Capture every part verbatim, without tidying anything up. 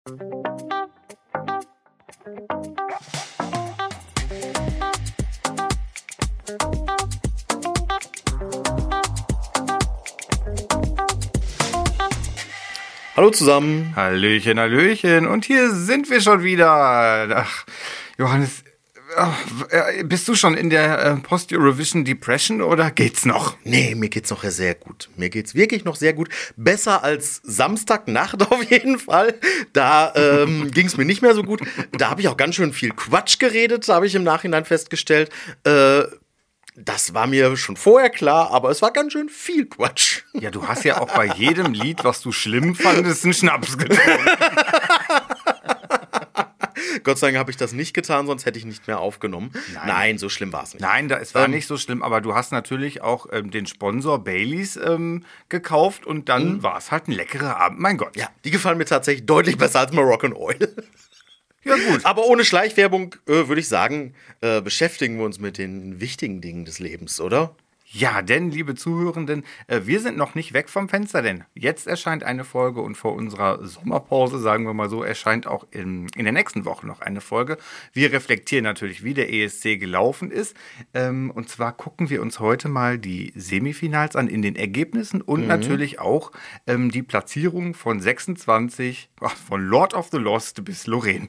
Hallo zusammen. Hallöchen, Hallöchen. Und hier sind wir schon wieder. Ach, Johannes, ach, bist du schon in der äh, Post-Eurovision Depression oder geht's noch? Nee, mir geht's noch sehr gut. Mir geht's wirklich noch sehr gut. Besser als Samstagnacht auf jeden Fall. Da ähm, ging's mir nicht mehr so gut. Da habe ich auch ganz schön viel Quatsch geredet, habe ich im Nachhinein festgestellt. Äh, Das war mir schon vorher klar, aber es war ganz schön viel Quatsch. Ja, du hast ja auch bei jedem Lied, was du schlimm fandest, einen Schnaps getrunken. Gott sei Dank habe ich das nicht getan, sonst hätte ich nicht mehr aufgenommen. Nein, Nein so schlimm war es nicht. Nein, da, es war ähm, nicht so schlimm, aber du hast natürlich auch ähm, den Sponsor Baileys ähm, gekauft und dann mhm. war es halt ein leckerer Abend, mein Gott. Ja, die gefallen mir tatsächlich deutlich besser als Moroccan Oil. Ja, gut. Aber ohne Schleichwerbung äh, würde ich sagen, äh, beschäftigen wir uns mit den wichtigen Dingen des Lebens, oder? Ja, denn, liebe Zuhörenden, äh, wir sind noch nicht weg vom Fenster, denn jetzt erscheint eine Folge und vor unserer Sommerpause, sagen wir mal so, erscheint auch in, in der nächsten Woche noch eine Folge. Wir reflektieren natürlich, wie der E S C gelaufen ist. Ähm, und zwar gucken wir uns heute mal die Semifinals an in den Ergebnissen und mhm. natürlich auch ähm, die Platzierung von sechsundzwanzig, ach, von Lord of the Lost bis Lorraine.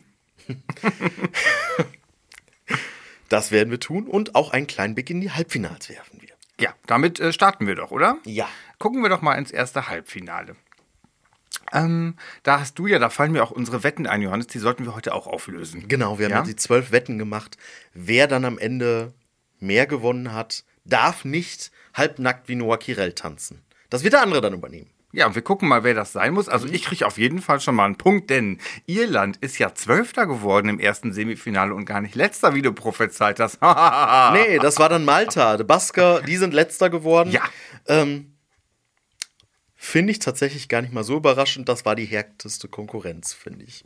Das werden wir tun und auch einen kleinen Blick in die Halbfinals werfen wir. Ja, damit äh, starten wir doch, oder? Ja. Gucken wir doch mal ins erste Halbfinale. Ähm, da hast du ja, da fallen mir auch unsere Wetten ein, Johannes, die sollten wir heute auch auflösen. Genau, wir haben ja? jetzt die zwölf Wetten gemacht. Wer dann am Ende mehr gewonnen hat, darf nicht halbnackt wie Noah Kirel tanzen. Das wird der andere dann übernehmen. Ja, und wir gucken mal, wer das sein muss. Also ich kriege auf jeden Fall schon mal einen Punkt, denn Irland ist ja Zwölfter geworden im ersten Semifinale und gar nicht Letzter, wie du prophezeit hast. Nee, das war dann Malta. Die Basker, die sind Letzter geworden. Ja. Ähm, finde ich tatsächlich gar nicht mal so überraschend. Das war die härteste Konkurrenz, finde ich.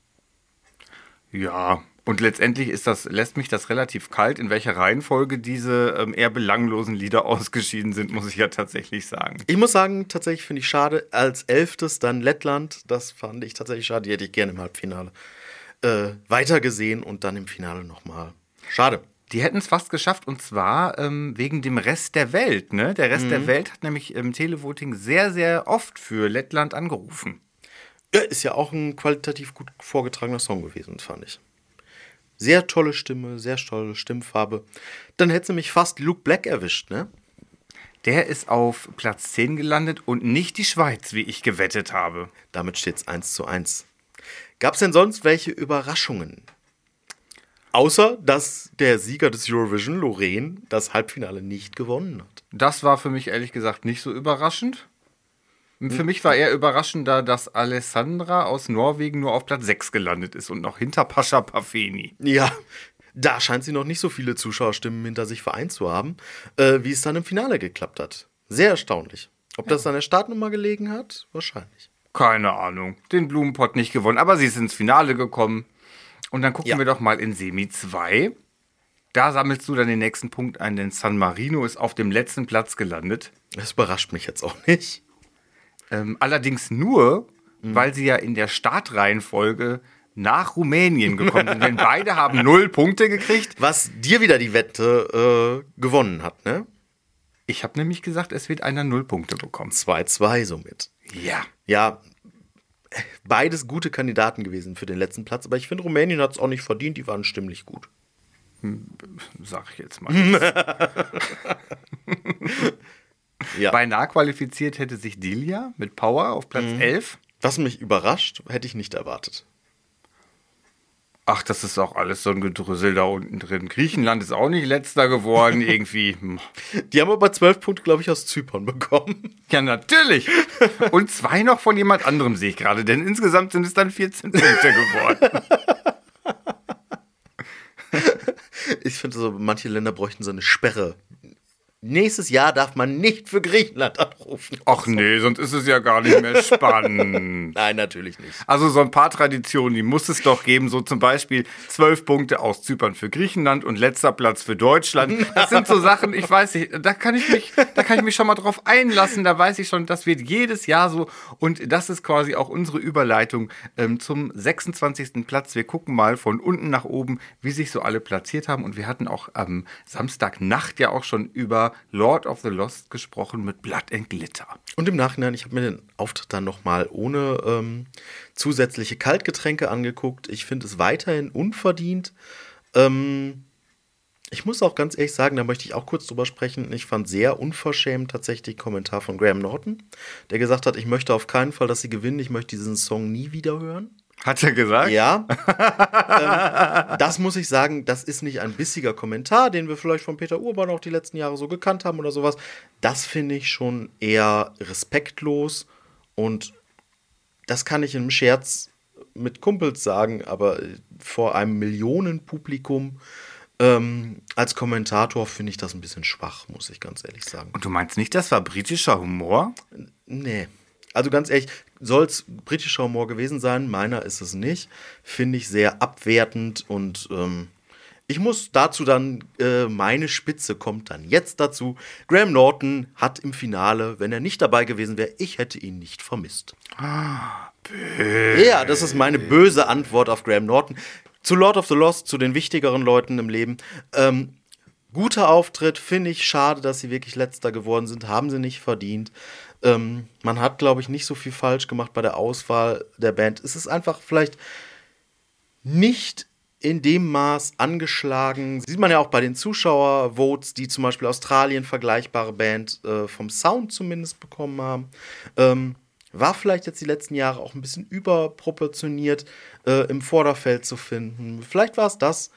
Ja, und letztendlich ist das, lässt mich das relativ kalt, in welcher Reihenfolge diese ähm, eher belanglosen Lieder ausgeschieden sind, muss ich ja tatsächlich sagen. Ich muss sagen, tatsächlich finde ich schade, als Elftes dann Lettland, das fand ich tatsächlich schade, die hätte ich gerne im Halbfinale äh, weitergesehen und dann im Finale nochmal. Schade. Die hätten es fast geschafft und zwar ähm, wegen dem Rest der Welt, ne? Der Rest mhm. der Welt hat nämlich im Televoting sehr, sehr oft für Lettland angerufen. Ja, ist ja auch ein qualitativ gut vorgetragener Song gewesen, fand ich. Sehr tolle Stimme, sehr tolle Stimmfarbe. Dann hätte sie mich fast Luke Black erwischt, ne? Der ist auf Platz zehn gelandet und nicht die Schweiz, wie ich gewettet habe. Damit steht es eins zu eins. Gab es denn sonst welche Überraschungen? Außer, dass der Sieger des Eurovision, Lorraine, das Halbfinale nicht gewonnen hat. Das war für mich ehrlich gesagt nicht so überraschend. Für mich war eher überraschender, dass Alessandra aus Norwegen nur auf Platz sechs gelandet ist und noch hinter Pascha Pafeni. Ja, da scheint sie noch nicht so viele Zuschauerstimmen hinter sich vereint zu haben, äh, wie es dann im Finale geklappt hat. Sehr erstaunlich. Ob das an der Startnummer gelegen hat? Wahrscheinlich. Keine Ahnung. Den Blumenpott nicht gewonnen, aber sie ist ins Finale gekommen. Und dann gucken ja. wir doch mal in Semi zwei. Da sammelst du dann den nächsten Punkt ein, denn San Marino ist auf dem letzten Platz gelandet. Das überrascht mich jetzt auch nicht. Ähm, allerdings nur, mhm. weil sie ja in der Startreihenfolge nach Rumänien gekommen sind. Denn beide haben null Punkte gekriegt. Was dir wieder die Wette äh, gewonnen hat, ne? Ich habe nämlich gesagt, es wird einer null Punkte bekommen. zwei zwei somit. Ja. Ja, beides gute Kandidaten gewesen für den letzten Platz. Aber ich finde, Rumänien hat es auch nicht verdient. Die waren stimmlich gut. Sag ich jetzt mal. Ja. Beinahe qualifiziert hätte sich Dilia mit Power auf Platz mhm. elf. Was mich überrascht, hätte ich nicht erwartet. Ach, das ist auch alles so ein Gedrüssel da unten drin. Griechenland ist auch nicht letzter geworden, irgendwie. Die haben aber zwölf Punkte, glaube ich, aus Zypern bekommen. Ja, natürlich. Und zwei noch von jemand anderem sehe ich gerade, denn insgesamt sind es dann vierzehn Punkte geworden. Ich finde so, manche Länder bräuchten so eine Sperre. nächstes Jahr darf man nicht für Griechenland anrufen. Ach nee, sonst ist es ja gar nicht mehr spannend. Nein, natürlich nicht. Also so ein paar Traditionen, die muss es doch geben. So zum Beispiel zwölf Punkte aus Zypern für Griechenland und letzter Platz für Deutschland. Das sind so Sachen, ich weiß nicht, da kann ich mich, da kann ich mich schon mal drauf einlassen. Da weiß ich schon, das wird jedes Jahr so. Und das ist quasi auch unsere Überleitung ähm, zum sechsundzwanzigsten Platz. Wir gucken mal von unten nach oben, wie sich so alle platziert haben. Und wir hatten auch am Samstagnacht ja auch schon über Lord of the Lost gesprochen mit Blood and Glitter. Und im Nachhinein, ich habe mir den Auftritt dann nochmal ohne ähm, zusätzliche Kaltgetränke angeguckt. Ich finde es weiterhin unverdient. Ähm, ich muss auch ganz ehrlich sagen, da möchte ich auch kurz drüber sprechen. Ich fand sehr unverschämt tatsächlich den Kommentar von Graham Norton, der gesagt hat, ich möchte auf keinen Fall, dass sie gewinnen. Ich möchte diesen Song nie wieder hören. Hat er gesagt? Ja. ähm, das muss ich sagen, das ist nicht ein bissiger Kommentar, den wir vielleicht von Peter Urban auch die letzten Jahre so gekannt haben oder sowas. Das finde ich schon eher respektlos und das kann ich in einem Scherz mit Kumpels sagen, aber vor einem Millionenpublikum ähm, als Kommentator finde ich das ein bisschen schwach, muss ich ganz ehrlich sagen. Und du meinst nicht, das war britischer Humor? Nee. Also ganz ehrlich, soll es britischer Humor gewesen sein? Meiner ist es nicht. Finde ich sehr abwertend und ähm, ich muss dazu dann, äh, meine Spitze kommt dann jetzt dazu. Graham Norton hat im Finale, wenn er nicht dabei gewesen wäre, ich hätte ihn nicht vermisst. Ah, böse. Ja, das ist meine böse Antwort auf Graham Norton. Zu Lord of the Lost, zu den wichtigeren Leuten im Leben. Ähm, guter Auftritt, finde ich schade, dass sie wirklich Letzter geworden sind. Haben sie nicht verdient. Ähm, man hat, glaube ich, nicht so viel falsch gemacht bei der Auswahl der Band. Es ist einfach vielleicht nicht in dem Maß angeschlagen. Sieht man ja auch bei den Zuschauervotes, die zum Beispiel Australien vergleichbare Band äh, vom Sound zumindest bekommen haben. Ähm, war vielleicht jetzt die letzten Jahre auch ein bisschen überproportioniert äh, im Vorderfeld zu finden. Vielleicht war es das.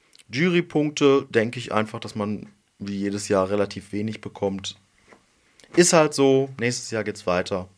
Jurypunkte, denke ich einfach, dass man wie jedes Jahr relativ wenig bekommt. Ist halt so, nächstes Jahr geht's weiter.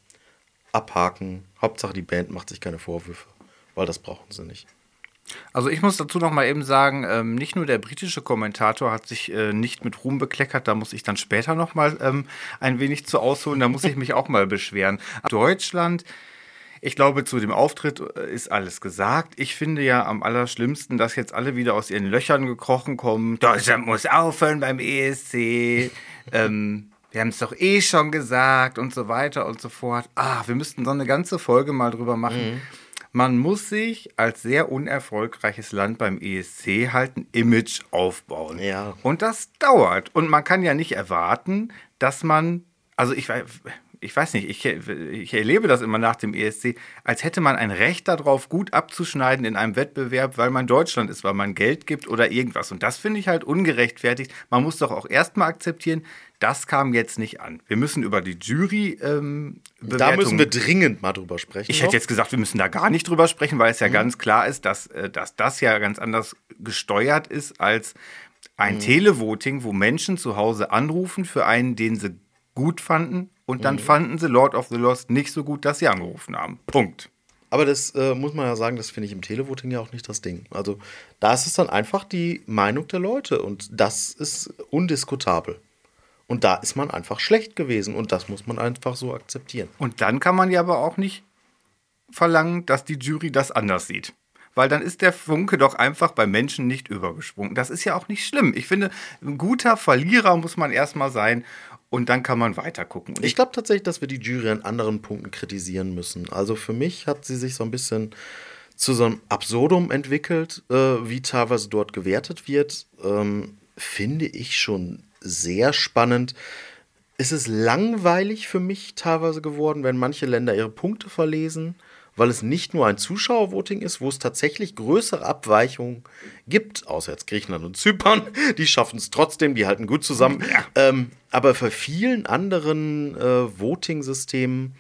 Abhaken. Hauptsache die Band macht sich keine Vorwürfe, weil das brauchen sie nicht. Also ich muss dazu noch mal eben sagen, ähm, nicht nur der britische Kommentator hat sich äh, nicht mit Ruhm bekleckert, da muss ich dann später noch mal ähm, ein wenig zu ausholen, da muss ich mich auch mal beschweren. Deutschland, ich glaube, zu dem Auftritt ist alles gesagt. Ich finde ja am allerschlimmsten, dass jetzt alle wieder aus ihren Löchern gekrochen kommen. Deutschland muss aufhören beim E S C. ähm, wir haben es doch eh schon gesagt und so weiter und so fort. Ah, wir müssten so eine ganze Folge mal drüber machen. Mhm. Man muss sich als sehr unerfolgreiches Land beim E S C halt ein Image aufbauen. Ja. Und das dauert. Und man kann ja nicht erwarten, dass man, also ich weiß... Ich weiß nicht, ich, ich erlebe das immer nach dem E S C, als hätte man ein Recht darauf, gut abzuschneiden in einem Wettbewerb, weil man Deutschland ist, weil man Geld gibt oder irgendwas. Und das finde ich halt ungerechtfertigt. Man muss doch auch erstmal akzeptieren, das kam jetzt nicht an. Wir müssen über die Jury ähm, Bewertung... Da müssen wir dringend mal drüber sprechen. Ich hätte jetzt gesagt, wir müssen da gar nicht drüber sprechen, weil es ja mhm. ganz klar ist, dass, dass das ja ganz anders gesteuert ist als ein mhm. Televoting, wo Menschen zu Hause anrufen für einen, den sie gut fanden. Und dann mhm. fanden sie Lord of the Lost nicht so gut, dass sie angerufen haben. Punkt. Aber das äh, muss man ja sagen, das finde ich im Televoting ja auch nicht das Ding. Also da ist es dann einfach die Meinung der Leute und das ist undiskutabel. Und da ist man einfach schlecht gewesen und das muss man einfach so akzeptieren. Und dann kann man ja aber auch nicht verlangen, dass die Jury das anders sieht. Weil dann ist der Funke doch einfach bei Menschen nicht übergesprungen. Das ist ja auch nicht schlimm. Ich finde, ein guter Verlierer muss man erstmal sein. Und dann kann man weiter gucken. Ich glaube tatsächlich, dass wir die Jury an anderen Punkten kritisieren müssen. Also für mich hat sie sich so ein bisschen zu so einem Absurdum entwickelt, äh, wie teilweise dort gewertet wird. Ähm, finde ich schon sehr spannend. Es ist langweilig für mich teilweise geworden, wenn manche Länder ihre Punkte verlesen, weil es nicht nur ein Zuschauervoting ist, wo es tatsächlich größere Abweichungen gibt, außer jetzt Griechenland und Zypern, die schaffen es trotzdem, die halten gut zusammen. Ja. Ähm, aber für vielen anderen äh, Voting-Systemen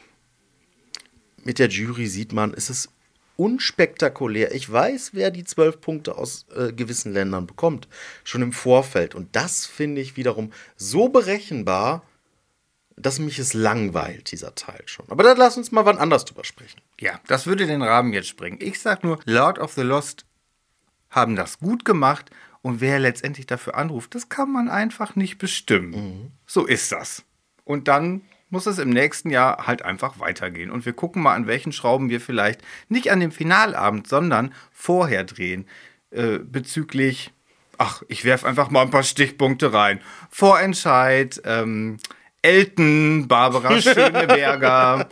mit der Jury sieht man, ist es unspektakulär. Ich weiß, wer die zwölf Punkte aus äh, gewissen Ländern bekommt, schon im Vorfeld. Und das finde ich wiederum so berechenbar, dass mich es langweilt, dieser Teil schon. Aber dann lass uns mal wann anders drüber sprechen. Ja, das würde den Rahmen jetzt sprengen. Ich sag nur, Lord of the Lost haben das gut gemacht Und wer letztendlich dafür anruft, das kann man einfach nicht bestimmen. Mhm. So ist das. Und dann muss es im nächsten Jahr halt einfach weitergehen. Und wir gucken mal, an welchen Schrauben wir vielleicht nicht an dem Finalabend, sondern vorher drehen. Äh, bezüglich, ach, ich werfe einfach mal ein paar Stichpunkte rein. Vorentscheid, ähm, Elton, Barbara Schöneberger.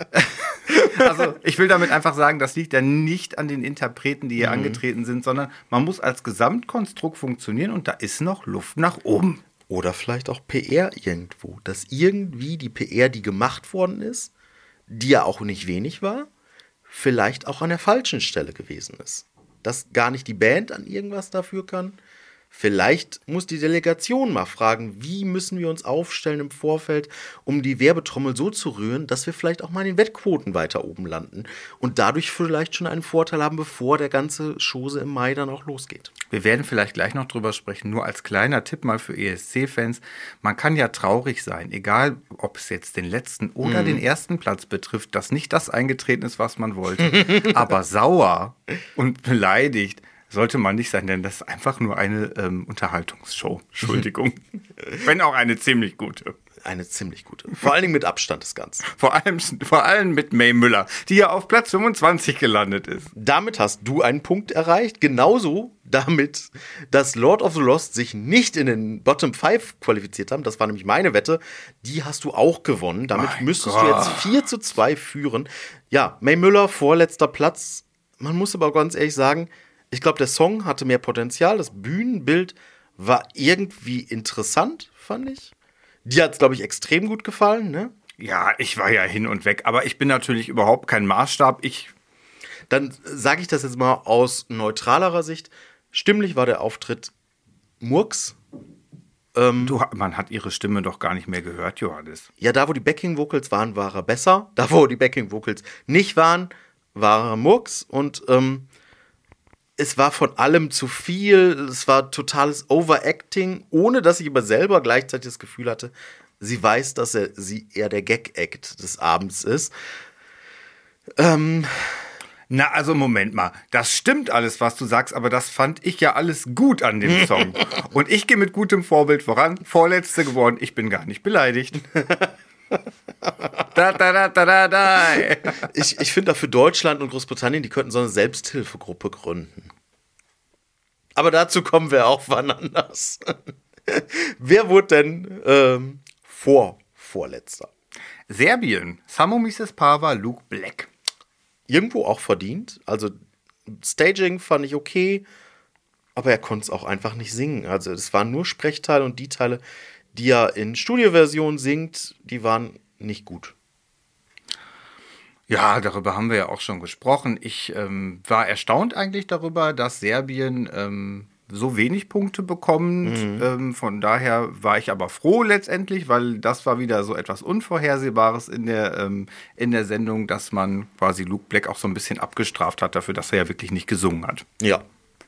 Also ich will damit einfach sagen, das liegt ja nicht an den Interpreten, die hier mhm. angetreten sind, sondern man muss als Gesamtkonstrukt funktionieren und da ist noch Luft nach oben. Oder vielleicht auch P R irgendwo, dass irgendwie die P R, die gemacht worden ist, die ja auch nicht wenig war, vielleicht auch an der falschen Stelle gewesen ist. Dass gar nicht die Band an irgendwas dafür kann. Vielleicht muss die Delegation mal fragen, wie müssen wir uns aufstellen im Vorfeld, um die Werbetrommel so zu rühren, dass wir vielleicht auch mal in den Wettquoten weiter oben landen und dadurch vielleicht schon einen Vorteil haben, bevor der ganze Chose im Mai dann auch losgeht. Wir werden vielleicht gleich noch drüber sprechen, nur als kleiner Tipp mal für E S C-Fans. Man kann ja traurig sein, egal ob es jetzt den letzten oder mhm. den ersten Platz betrifft, dass nicht das eingetreten ist, was man wollte. Aber sauer und beleidigt sollte man nicht sein, denn das ist einfach nur eine ähm, Unterhaltungsshow. Entschuldigung. Wenn auch eine ziemlich gute. Eine ziemlich gute. Vor allen Dingen mit Abstand des Ganzen. Vor allem, vor allem mit May Müller, die ja auf Platz fünfundzwanzig gelandet ist. Damit hast du einen Punkt erreicht. Genauso damit, dass Lord of the Lost sich nicht in den Bottom fünf qualifiziert haben. Das war nämlich meine Wette. Die hast du auch gewonnen. Damit mein müsstest Gott. du jetzt vier zu zwei führen. Ja, May Müller, vorletzter Platz. Man muss aber ganz ehrlich sagen, ich glaube, der Song hatte mehr Potenzial. Das Bühnenbild war irgendwie interessant, fand ich. Dir hat es, glaube ich, extrem gut gefallen, ne? Ja, ich war ja hin und weg. Aber ich bin natürlich überhaupt kein Maßstab. Ich Dann sage ich das jetzt mal aus neutralerer Sicht. Stimmlich war der Auftritt Murks. Ähm, du, man hat ihre Stimme doch gar nicht mehr gehört, Johannes. Ja, da, wo die Backing-Vocals waren, war er besser. Da, wo die Backing-Vocals nicht waren, war er Murks. Und ähm, es war von allem zu viel, es war totales Overacting, ohne dass ich aber selber gleichzeitig das Gefühl hatte, sie weiß, dass er sie eher der Gag-Act des Abends ist. Ähm. Na, also Moment mal, das stimmt alles, was du sagst, aber das fand ich ja alles gut an dem Song. Und ich gehe mit gutem Vorbild voran, Vorletzte geworden, ich bin gar nicht beleidigt. Da, da, da, da, da, da. Ich, ich finde, für Deutschland und Großbritannien, die könnten so eine Selbsthilfegruppe gründen. Aber dazu kommen wir auch wann anders. Wer wurde denn ähm, vor Vorletzter? Serbien, Samo Mises Pava, Luke Black. Irgendwo auch verdient. Also Staging fand ich okay, aber er konnte es auch einfach nicht singen. Also es waren nur Sprechteile und die Teile, die er in Studioversion singt, die waren nicht gut. Ja, darüber haben wir ja auch schon gesprochen. Ich ähm, war erstaunt eigentlich darüber, dass Serbien ähm, so wenig Punkte bekommt. Mhm. Ähm, von daher war ich aber froh letztendlich, weil das war wieder so etwas Unvorhersehbares in der, ähm, in der Sendung, dass man quasi Luke Black auch so ein bisschen abgestraft hat dafür, dass er ja wirklich nicht gesungen hat. Ja.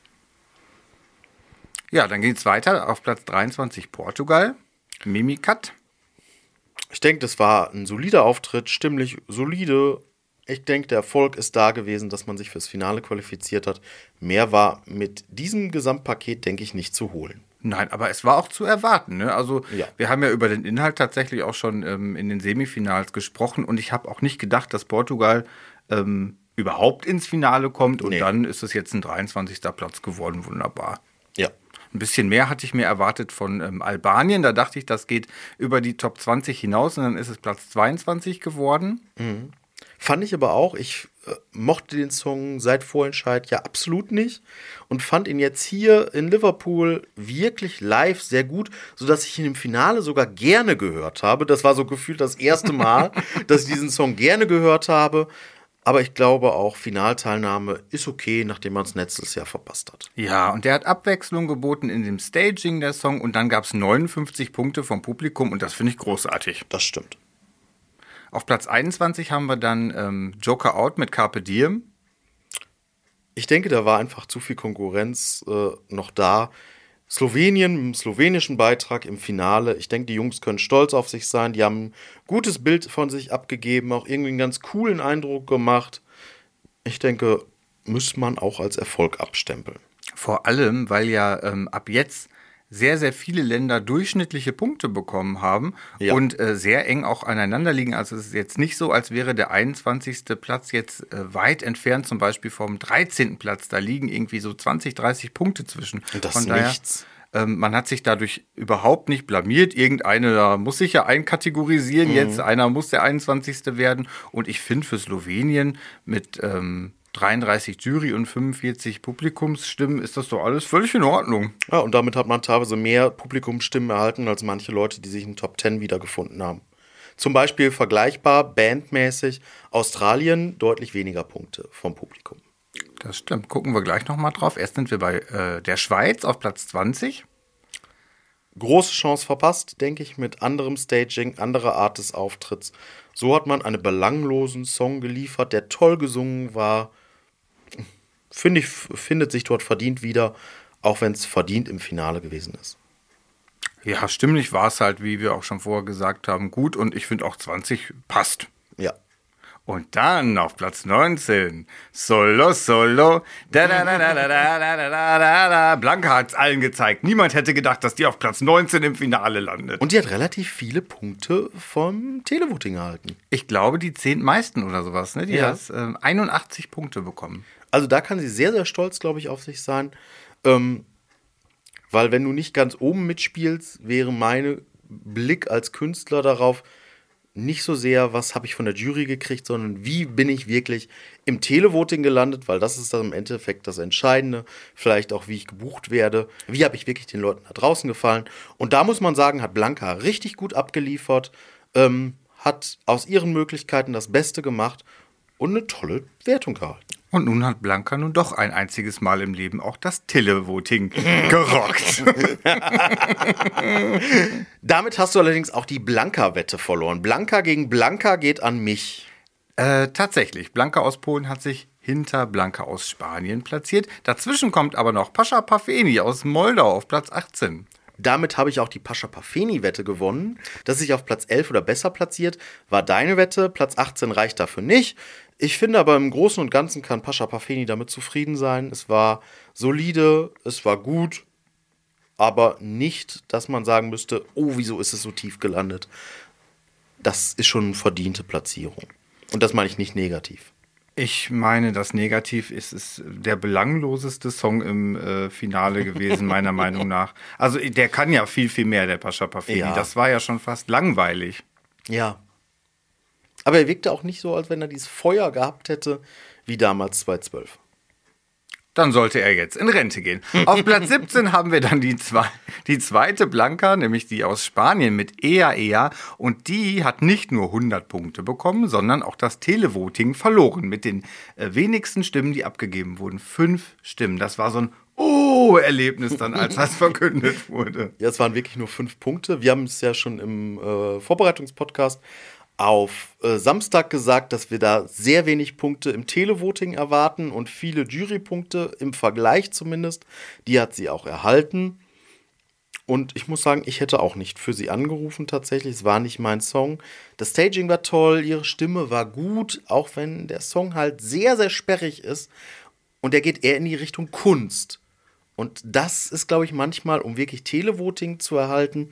Ja, dann geht es weiter auf Platz dreiundzwanzig Portugal. Mimikat. Ich denke, das war ein solider Auftritt, stimmlich solide. Ich denke, der Erfolg ist da gewesen, dass man sich fürs Finale qualifiziert hat. Mehr war mit diesem Gesamtpaket, denke ich, nicht zu holen. Nein, aber es war auch zu erwarten. Ne? Also ja. Wir haben ja über den Inhalt tatsächlich auch schon ähm, in den Semifinals gesprochen und ich habe auch nicht gedacht, dass Portugal ähm, überhaupt ins Finale kommt und nee. Dann ist es jetzt ein dreiundzwanzigster Platz geworden. Wunderbar. Ja. Ein bisschen mehr hatte ich mir erwartet von ähm, Albanien. Da dachte ich, das geht über die Top zwanzig hinaus und dann ist es Platz zweiundzwanzig geworden. Mhm. Fand ich aber auch. Ich äh, mochte den Song seit Vorentscheid ja absolut nicht und fand ihn jetzt hier in Liverpool wirklich live sehr gut, sodass ich ihn im Finale sogar gerne gehört habe. Das war so gefühlt das erste Mal, dass ich diesen Song gerne gehört habe. Aber ich glaube auch, Finalteilnahme ist okay, nachdem man es letztes Jahr verpasst hat. Ja, und der hat Abwechslung geboten in dem Staging der Song und dann gab es neunundfünfzig Punkte vom Publikum und das finde ich großartig. Das stimmt. Auf Platz einundzwanzig haben wir dann ähm, Joker Out mit Carpe Diem. Ich denke, da war einfach zu viel Konkurrenz äh, noch da. Slowenien mit dem slowenischen Beitrag im Finale. Ich denke, die Jungs können stolz auf sich sein. Die haben ein gutes Bild von sich abgegeben, auch irgendwie einen ganz coolen Eindruck gemacht. Ich denke, muss man auch als Erfolg abstempeln. Vor allem, weil ja ähm, ab jetzt sehr, sehr viele Länder durchschnittliche Punkte bekommen haben Ja. und äh, sehr eng auch aneinander liegen. Also es ist jetzt nicht so, als wäre der einundzwanzigste Platz jetzt äh, weit entfernt, zum Beispiel vom dreizehnten Platz. Da liegen irgendwie so zwanzig, dreißig Punkte zwischen. Und das Von ist daher, nichts. ähm, man hat sich dadurch überhaupt nicht blamiert. Irgendeine da muss sich ja einkategorisieren. Mhm. Jetzt einer muss der einundzwanzigste werden. Und ich finde für Slowenien mit ähm, dreiunddreißig Jury- und fünfundvierzig Publikumsstimmen ist das doch alles völlig in Ordnung. Ja, und damit hat man teilweise mehr Publikumsstimmen erhalten als manche Leute, die sich in den Top Ten wiedergefunden haben. Zum Beispiel vergleichbar, bandmäßig, Australien deutlich weniger Punkte vom Publikum. Das stimmt. Gucken wir gleich nochmal drauf. Erst sind wir bei äh, der Schweiz auf Platz zwanzig. Große Chance verpasst, denke ich, mit anderem Staging, anderer Art des Auftritts. So hat man einen belanglosen Song geliefert, der toll gesungen war. Finde ich, findet sich dort verdient wieder, auch wenn es verdient im Finale gewesen ist. Ja, stimmlich war es halt, wie wir auch schon vorher gesagt haben, gut. Und ich finde auch zwanzig passt. Ja. Und dann auf Platz neunzehn, Solo, Solo, da da da da da da da da da da. Blanca hat es allen gezeigt. Niemand hätte gedacht, dass die auf Platz neunzehn im Finale landet. Und die hat relativ viele Punkte vom Televoting erhalten. Ich glaube, die zehn meisten oder sowas, ne? Die Ja. hat ähm, einundachtzig Punkte bekommen. Also da kann sie sehr, sehr stolz, glaube ich, auf sich sein. Ähm, weil wenn du nicht ganz oben mitspielst, wäre mein Blick als Künstler darauf nicht so sehr, was habe ich von der Jury gekriegt, sondern wie bin ich wirklich im Televoting gelandet, weil das ist dann im Endeffekt das Entscheidende. Vielleicht auch, wie ich gebucht werde. Wie habe ich wirklich den Leuten da draußen gefallen. Und da muss man sagen, hat Blanca richtig gut abgeliefert, ähm, hat aus ihren Möglichkeiten das Beste gemacht und eine tolle Wertung gehalten. Und nun hat Blanca nun doch ein einziges Mal im Leben auch das Televoting gerockt. Damit hast du allerdings auch die Blanca-Wette verloren. Blanca gegen Blanca geht an mich. Äh, tatsächlich, Blanca aus Polen hat sich hinter Blanca aus Spanien platziert. Dazwischen kommt aber noch Pascha Pafeni aus Moldau auf Platz achtzehn. Damit habe ich auch die Pascha Pafeni-Wette gewonnen. Dass ich auf Platz elf oder besser platziert, war deine Wette. Platz achtzehn reicht dafür nicht. Ich finde aber im Großen und Ganzen kann Pascha Pafeni damit zufrieden sein. Es war solide, es war gut, aber nicht, dass man sagen müsste, oh, wieso ist es so tief gelandet. Das ist schon eine verdiente Platzierung. Und das meine ich nicht negativ. Ich meine, das Negativ ist, ist der belangloseste Song im äh, Finale gewesen, meiner Meinung nach. Also der kann ja viel, viel mehr, der Pascha Pafeni. Ja. Das war ja schon fast langweilig. Ja. Aber er wirkte auch nicht so, als wenn er dieses Feuer gehabt hätte, wie damals zweitausendzwölf. Dann sollte er jetzt in Rente gehen. Auf Platz siebzehn haben wir dann die, zwei, die zweite Blanca, nämlich die aus Spanien mit Ea Ea. Und die hat nicht nur hundert Punkte bekommen, sondern auch das Televoting verloren. Mit den äh, wenigsten Stimmen, die abgegeben wurden. Fünf Stimmen. Das war so ein Oh-Erlebnis dann, als das verkündet wurde. Ja, es waren wirklich nur fünf Punkte. Wir haben es ja schon im äh, Vorbereitungspodcast auf äh, Samstag gesagt, dass wir da sehr wenig Punkte im Televoting erwarten und viele Jurypunkte im Vergleich zumindest. Die hat sie auch erhalten. Und ich muss sagen, ich hätte auch nicht für sie angerufen tatsächlich. Es war nicht mein Song. Das Staging war toll, ihre Stimme war gut, auch wenn der Song halt sehr, sehr sperrig ist. Und der geht eher in die Richtung Kunst. Und das ist, glaube ich, manchmal, um wirklich Televoting zu erhalten,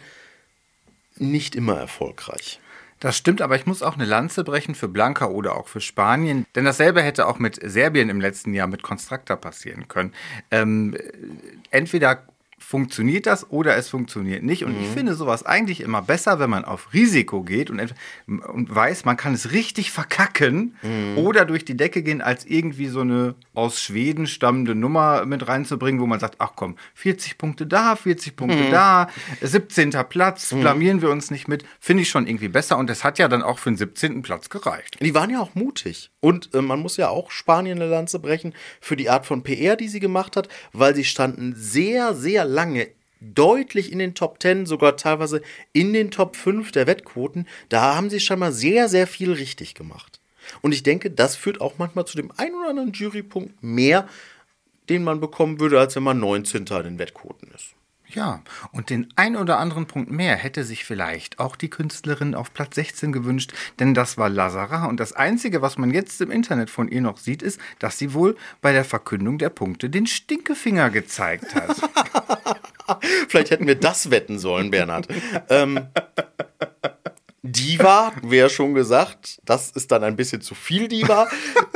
nicht immer erfolgreich. Das stimmt, aber ich muss auch eine Lanze brechen für Blanca oder auch für Spanien. Denn dasselbe hätte auch mit Serbien im letzten Jahr mit Constractor passieren können. Ähm, entweder funktioniert das oder es funktioniert nicht. Und mhm. ich finde sowas eigentlich immer besser, wenn man auf Risiko geht und, und weiß, man kann es richtig verkacken mhm. oder durch die Decke gehen, als irgendwie so eine aus Schweden stammende Nummer mit reinzubringen, wo man sagt, ach komm, vierzig Punkte da, vierzig Punkte mhm. da, siebzehnter Platz, mhm. blamieren wir uns nicht mit. Finde ich schon irgendwie besser. Und das hat ja dann auch für den siebzehnten Platz gereicht. Die waren ja auch mutig. Und äh, man muss ja auch Spanien eine Lanze brechen für die Art von P R, die sie gemacht hat, weil sie standen sehr, sehr lange deutlich in den Top Ten, sogar teilweise in den Top fünf der Wettquoten. Da haben sie schon mal sehr, sehr viel richtig gemacht. Und ich denke, das führt auch manchmal zu dem einen oder anderen Jurypunkt mehr, den man bekommen würde, als wenn man neunzehnter in den Wettquoten ist. Ja, und den ein oder anderen Punkt mehr hätte sich vielleicht auch die Künstlerin auf Platz sechzehn gewünscht, denn das war Lazara und das Einzige, was man jetzt im Internet von ihr noch sieht, ist, dass sie wohl bei der Verkündung der Punkte den Stinkefinger gezeigt hat. Vielleicht hätten wir das wetten sollen, Bernhard. ähm, Diva, wie ja schon gesagt, das ist dann ein bisschen zu viel Diva.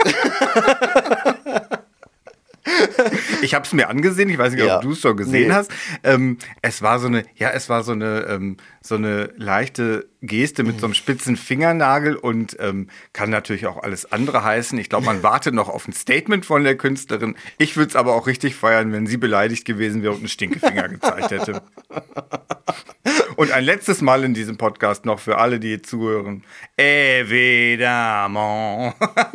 Ich habe es mir angesehen, ich weiß nicht, Ja. ob du es schon gesehen Nee. hast. Ähm, es war so eine, ja, es war so eine, ähm, so eine leichte Geste mit so einem spitzen Fingernagel und ähm, kann natürlich auch alles andere heißen. Ich glaube, man wartet noch auf ein Statement von der Künstlerin. Ich würde es aber auch richtig feiern, wenn sie beleidigt gewesen wäre und einen Stinkefinger gezeigt hätte. Und ein letztes Mal in diesem Podcast noch für alle, die zuhören. Évidemment.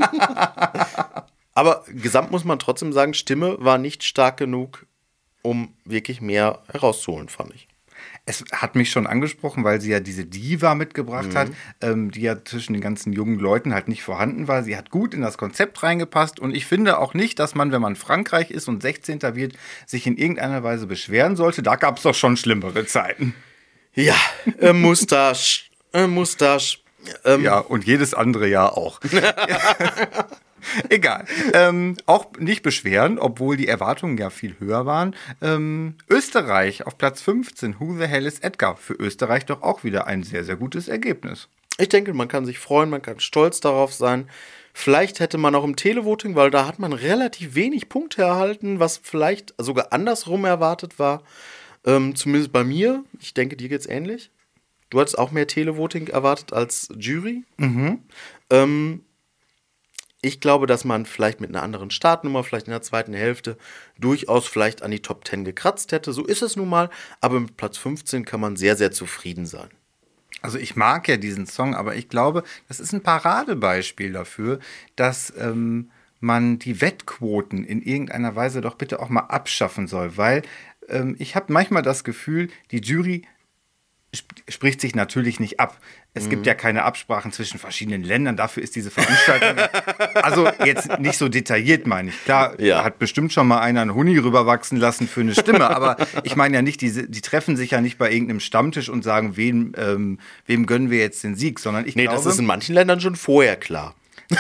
Aber gesamt muss man trotzdem sagen, Stimme war nicht stark genug, um wirklich mehr herauszuholen, fand ich. Es hat mich schon angesprochen, weil sie ja diese Diva mitgebracht hat, ähm, die ja zwischen den ganzen jungen Leuten halt nicht vorhanden war. Sie hat gut in das Konzept reingepasst und ich finde auch nicht, dass man, wenn man Frankreich ist und sechzehnter wird, sich in irgendeiner Weise beschweren sollte. Da gab es doch schon schlimmere Zeiten. Ja, äh, Mustache, äh, Mustache. Ähm, Ja, und jedes andere Jahr auch. Egal. Ähm, auch nicht beschweren, obwohl die Erwartungen ja viel höher waren. Ähm, Österreich auf Platz fünfzehn. Who the hell is Edgar? Für Österreich doch auch wieder ein sehr, sehr gutes Ergebnis. Ich denke, man kann sich freuen, man kann stolz darauf sein. Vielleicht hätte man auch im Televoting, weil da hat man relativ wenig Punkte erhalten, was vielleicht sogar andersrum erwartet war. Ähm, zumindest bei mir. Ich denke, dir geht's ähnlich. Du hattest auch mehr Televoting erwartet als Jury. Ähm, ich glaube, dass man vielleicht mit einer anderen Startnummer, vielleicht in der zweiten Hälfte, durchaus vielleicht an die Top zehn gekratzt hätte. So ist es nun mal. Aber mit Platz fünfzehn kann man sehr, sehr zufrieden sein. Also ich mag ja diesen Song, aber ich glaube, das ist ein Paradebeispiel dafür, dass ähm, man die Wettquoten in irgendeiner Weise doch bitte auch mal abschaffen soll. Weil ähm, ich habe manchmal das Gefühl, die Jury sp- spricht sich natürlich nicht ab. Es gibt ja keine Absprachen zwischen verschiedenen Ländern. Dafür ist diese Veranstaltung. Also jetzt nicht so detailliert, meine ich. Klar, Ja. hat bestimmt schon mal einer einen Huni rüberwachsen lassen für eine Stimme. Aber ich meine ja nicht, die, die treffen sich ja nicht bei irgendeinem Stammtisch und sagen, wem, ähm, wem gönnen wir jetzt den Sieg, sondern ich Nee, glaube... das ist in manchen Ländern schon vorher klar.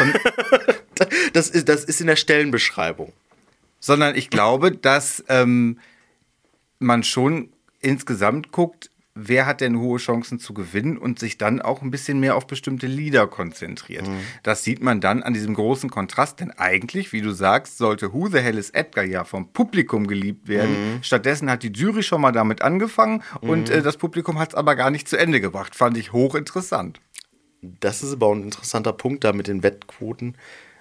das, ist, das ist in der Stellenbeschreibung. sondern ich glaube, dass ähm, man schon insgesamt guckt, wer hat denn hohe Chancen zu gewinnen und sich dann auch ein bisschen mehr auf bestimmte Lieder konzentriert. Mhm. Das sieht man dann an diesem großen Kontrast, denn eigentlich, wie du sagst, sollte Who the Hell is Edgar ja vom Publikum geliebt werden. Mhm. Stattdessen hat die Jury schon mal damit angefangen mhm. und äh, das Publikum hat es aber gar nicht zu Ende gebracht. Fand ich hochinteressant. Das ist aber auch ein interessanter Punkt da mit den Wettquoten.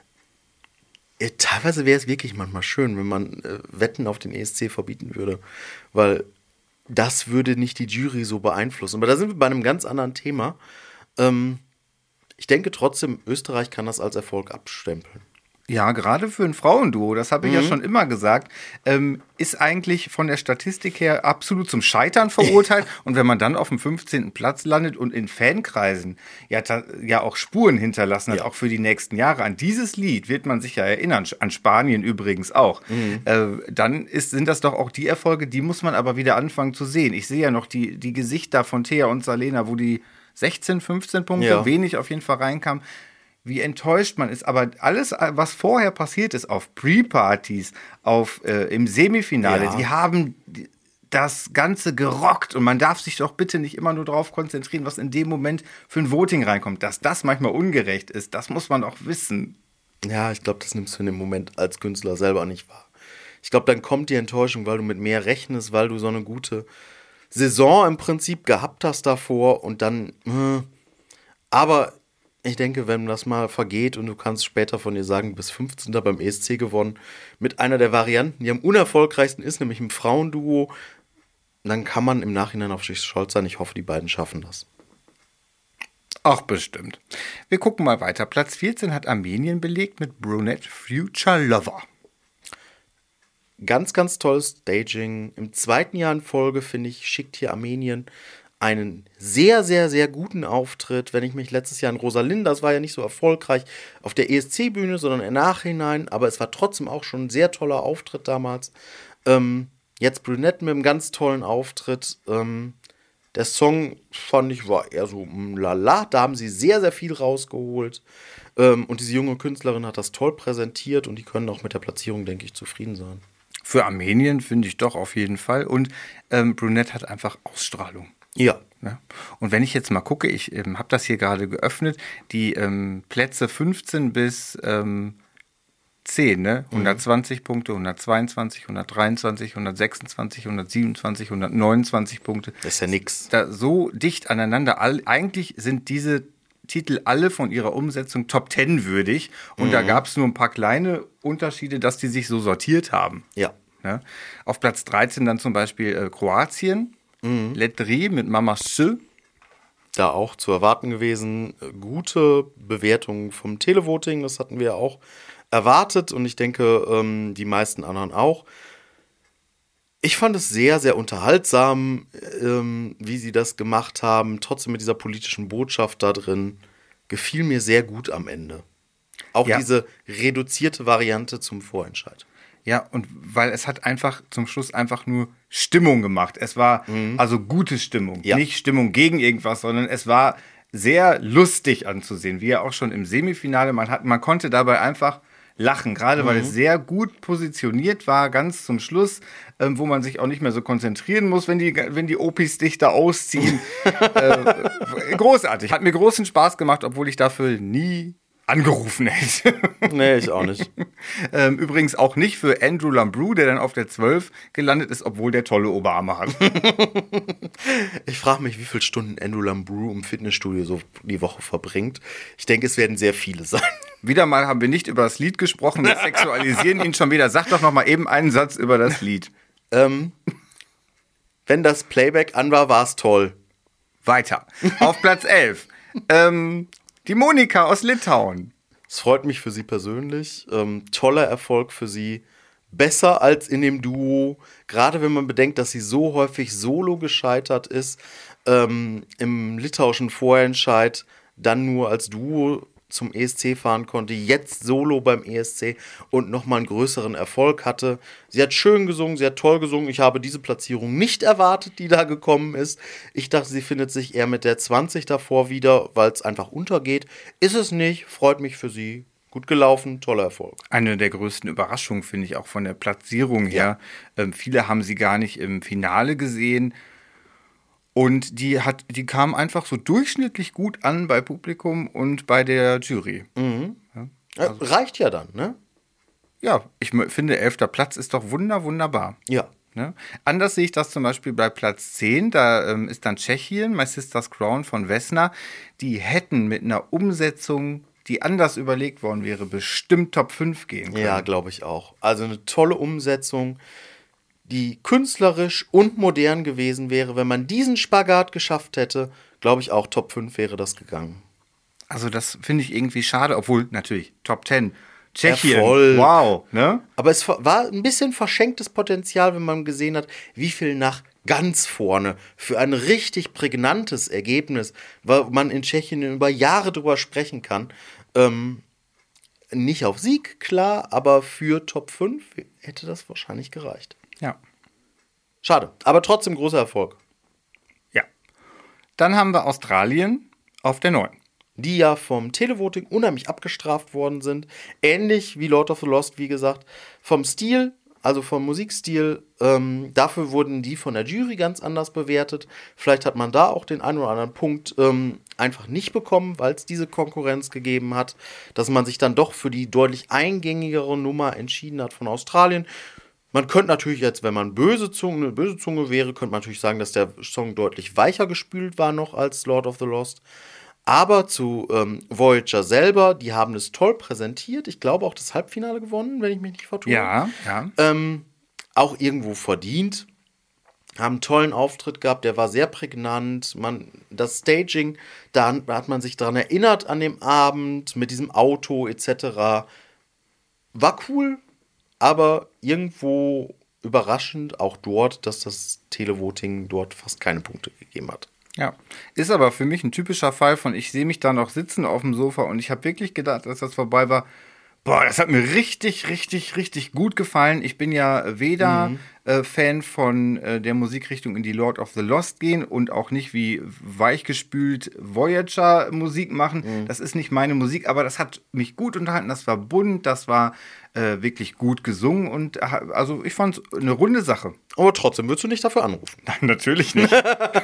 Ja, teilweise wäre es wirklich manchmal schön, wenn man äh, Wetten auf den E S C verbieten würde, weil das würde nicht die Jury so beeinflussen. Aber da sind wir bei einem ganz anderen Thema. Ähm, ich denke trotzdem, Österreich kann das als Erfolg abstempeln. Ja, gerade für ein Frauenduo, das habe ich mhm. ja schon immer gesagt, ähm, ist eigentlich von der Statistik her absolut zum Scheitern verurteilt. Und wenn man dann auf dem fünfzehnten Platz landet und in Fankreisen ja, ta- ja auch Spuren hinterlassen hat, ja. auch für die nächsten Jahre, an dieses Lied wird man sich ja erinnern, an Spanien übrigens auch, mhm. äh, dann ist, sind das doch auch die Erfolge, die muss man aber wieder anfangen zu sehen. Ich sehe ja noch die, die Gesichter von Thea und Salena, wo die sechzehn, fünfzehn Punkte, ja. wenig auf jeden Fall reinkam. Wie enttäuscht man ist. Aber alles, was vorher passiert ist, auf Pre-Partys, auf, äh, im Semifinale, ja. die haben das Ganze gerockt. Und man darf sich doch bitte nicht immer nur darauf konzentrieren, was in dem Moment für ein Voting reinkommt. Dass das manchmal ungerecht ist, das muss man auch wissen. Ja, ich glaube, das nimmst du in dem Moment als Künstler selber nicht wahr. Ich glaube, dann kommt die Enttäuschung, weil du mit mehr rechnest, weil du so eine gute Saison im Prinzip gehabt hast davor und dann, äh, aber ich denke, wenn das mal vergeht und du kannst später von dir sagen, du bist fünfzehnter beim E S C gewonnen, mit einer der Varianten, die am unerfolgreichsten ist, nämlich im Frauenduo, dann kann man im Nachhinein auf sich stolz sein. Ich hoffe, die beiden schaffen das. Auch bestimmt. Wir gucken mal weiter. Platz vierzehn hat Armenien belegt mit Brunette Future Lover. Ganz, ganz tolles Staging. Im zweiten Jahr in Folge, finde ich, schickt hier Armenien einen sehr, sehr, sehr guten Auftritt. Wenn ich mich letztes Jahr in Rosalinda, das war ja nicht so erfolgreich auf der E S C-Bühne, sondern im Nachhinein, aber es war trotzdem auch schon ein sehr toller Auftritt damals. Ähm, Jetzt Brunette mit einem ganz tollen Auftritt. Ähm, der Song, fand ich, war eher so mm, lala. Da haben sie sehr, sehr viel rausgeholt. Ähm, und diese junge Künstlerin hat das toll präsentiert und die können auch mit der Platzierung, denke ich, zufrieden sein. Für Armenien finde ich doch auf jeden Fall. Und ähm, Brunette hat einfach Ausstrahlung. Ja. Ja. Und wenn ich jetzt mal gucke, ich ähm, habe das hier gerade geöffnet, die ähm, Plätze fünfzehn bis ähm, zehn, ne? hundertzwanzig mhm. Punkte, hundertzweiundzwanzig, hundertdreiundzwanzig, hundertsechsundzwanzig, hundertsiebenundzwanzig, hundertneunundzwanzig Punkte. Das ist ja nix. Da so dicht aneinander. All, eigentlich sind diese Titel alle von ihrer Umsetzung Top zehn würdig. Und mhm. da gab es nur ein paar kleine Unterschiede, dass die sich so sortiert haben. Ja. Ja? Auf Platz dreizehn dann zum Beispiel äh, Kroatien. Mhm. Letri mit Mama Sö. Da auch zu erwarten gewesen. Gute Bewertungen vom Televoting, das hatten wir ja auch erwartet und ich denke, ähm, die meisten anderen auch. Ich fand es sehr, sehr unterhaltsam, ähm, wie sie das gemacht haben. Trotzdem mit dieser politischen Botschaft da drin. Gefiel mir sehr gut am Ende. Auch ja. diese reduzierte Variante zum Vorentscheid. Ja, und weil es hat einfach zum Schluss einfach nur Stimmung gemacht. Es war mhm. also gute Stimmung. Ja. Nicht Stimmung gegen irgendwas, sondern es war sehr lustig anzusehen. Wie ja auch schon im Semifinale. Man, hat, man konnte dabei einfach lachen, gerade mhm. weil es sehr gut positioniert war, ganz zum Schluss, ähm, wo man sich auch nicht mehr so konzentrieren muss, wenn die, wenn die Opis dich da ausziehen. äh, großartig. Hat mir großen Spaß gemacht, obwohl ich dafür nie angerufen hätte. Nee, ich auch nicht. ähm, übrigens auch nicht für Andrew Lambrou, der dann auf der zwölf gelandet ist, obwohl der tolle Obama hat. Ich frage mich, wie viele Stunden Andrew Lambrou im Fitnessstudio so die Woche verbringt. Ich denke, es werden sehr viele sein. Wieder mal haben wir nicht über das Lied gesprochen, wir sexualisieren ihn schon wieder. Sag doch noch mal eben einen Satz über das Lied. Ähm, wenn das Playback an war, war es toll. Weiter. Auf Platz elf. ähm, die Monika aus Litauen. Es freut mich für sie persönlich. Ähm, toller Erfolg für sie. Besser als in dem Duo. Gerade wenn man bedenkt, dass sie so häufig solo gescheitert ist. Ähm, Im litauischen Vorentscheid dann nur als Duo zum E S C fahren konnte, jetzt solo beim E S C und nochmal einen größeren Erfolg hatte. Sie hat schön gesungen, sie hat toll gesungen. Ich habe diese Platzierung nicht erwartet, die da gekommen ist. Ich dachte, sie findet sich eher mit der zwanzig davor wieder, weil es einfach untergeht. Ist es nicht, freut mich für sie. Gut gelaufen, toller Erfolg. Eine der größten Überraschungen, finde ich, auch von der Platzierung her. Ja. Ähm, viele haben sie gar nicht im Finale gesehen. Und die hat, die kam einfach so durchschnittlich gut an bei Publikum und bei der Jury. Mhm. Ja, also, reicht ja dann, ne? Ja, ich finde, elfter Platz ist doch wunder, wunderbar. Ja. Ne? Anders sehe ich das zum Beispiel bei Platz zehn. Da ähm, ist dann Tschechien, My Sister's Crown von Vesna. Die hätten mit einer Umsetzung, die anders überlegt worden wäre, bestimmt Top fünf gehen können. Ja, glaube ich auch. Also eine tolle Umsetzung, die künstlerisch und modern gewesen wäre. Wenn man diesen Spagat geschafft hätte, glaube ich auch Top fünf wäre das gegangen. Also das finde ich irgendwie schade, obwohl natürlich Top zehn. Tschechien, Erfolg. Wow. Ne? Aber es war ein bisschen verschenktes Potenzial, wenn man gesehen hat, wie viel nach ganz vorne für ein richtig prägnantes Ergebnis, weil man in Tschechien über Jahre drüber sprechen kann. Ähm, nicht auf Sieg, klar, aber für Top fünf hätte das wahrscheinlich gereicht. Ja. Schade, aber trotzdem großer Erfolg. Ja. Dann haben wir Australien auf der neun. Die ja vom Televoting unheimlich abgestraft worden sind. Ähnlich wie Lord of the Lost, wie gesagt. Vom Stil, also vom Musikstil, ähm, dafür wurden die von der Jury ganz anders bewertet. Vielleicht hat man da auch den einen oder anderen Punkt ähm, einfach nicht bekommen, weil es diese Konkurrenz gegeben hat, dass man sich dann doch für die deutlich eingängigere Nummer entschieden hat von Australien. Man könnte natürlich jetzt, wenn man böse Zunge, eine böse Zunge wäre, könnte man natürlich sagen, dass der Song deutlich weicher gespült war noch als Lord of the Lost. Aber zu ähm, Voyager selber, die haben es toll präsentiert. Ich glaube auch das Halbfinale gewonnen, wenn ich mich nicht vertue. Ja, ja. Ähm, auch irgendwo verdient. Haben einen tollen Auftritt gehabt, der war sehr prägnant. Man, das Staging, da hat man sich dran erinnert an dem Abend mit diesem Auto et cetera. War cool, aber irgendwo überraschend auch dort, dass das Televoting dort fast keine Punkte gegeben hat. Ja, ist aber für mich ein typischer Fall von, ich sehe mich da noch sitzen auf dem Sofa und ich habe wirklich gedacht, dass das vorbei war, Boah, das hat mir richtig, richtig, richtig gut gefallen. Ich bin ja weder mhm. äh, Fan von äh, der Musikrichtung, in die Lord of the Lost gehen und auch nicht wie weichgespült Voyager Musik machen. Mhm. Das ist nicht meine Musik, aber das hat mich gut unterhalten. Das war bunt, das war äh, wirklich gut gesungen und äh, also ich fand es eine runde Sache. Aber trotzdem würdest du nicht dafür anrufen? Nein, natürlich nicht.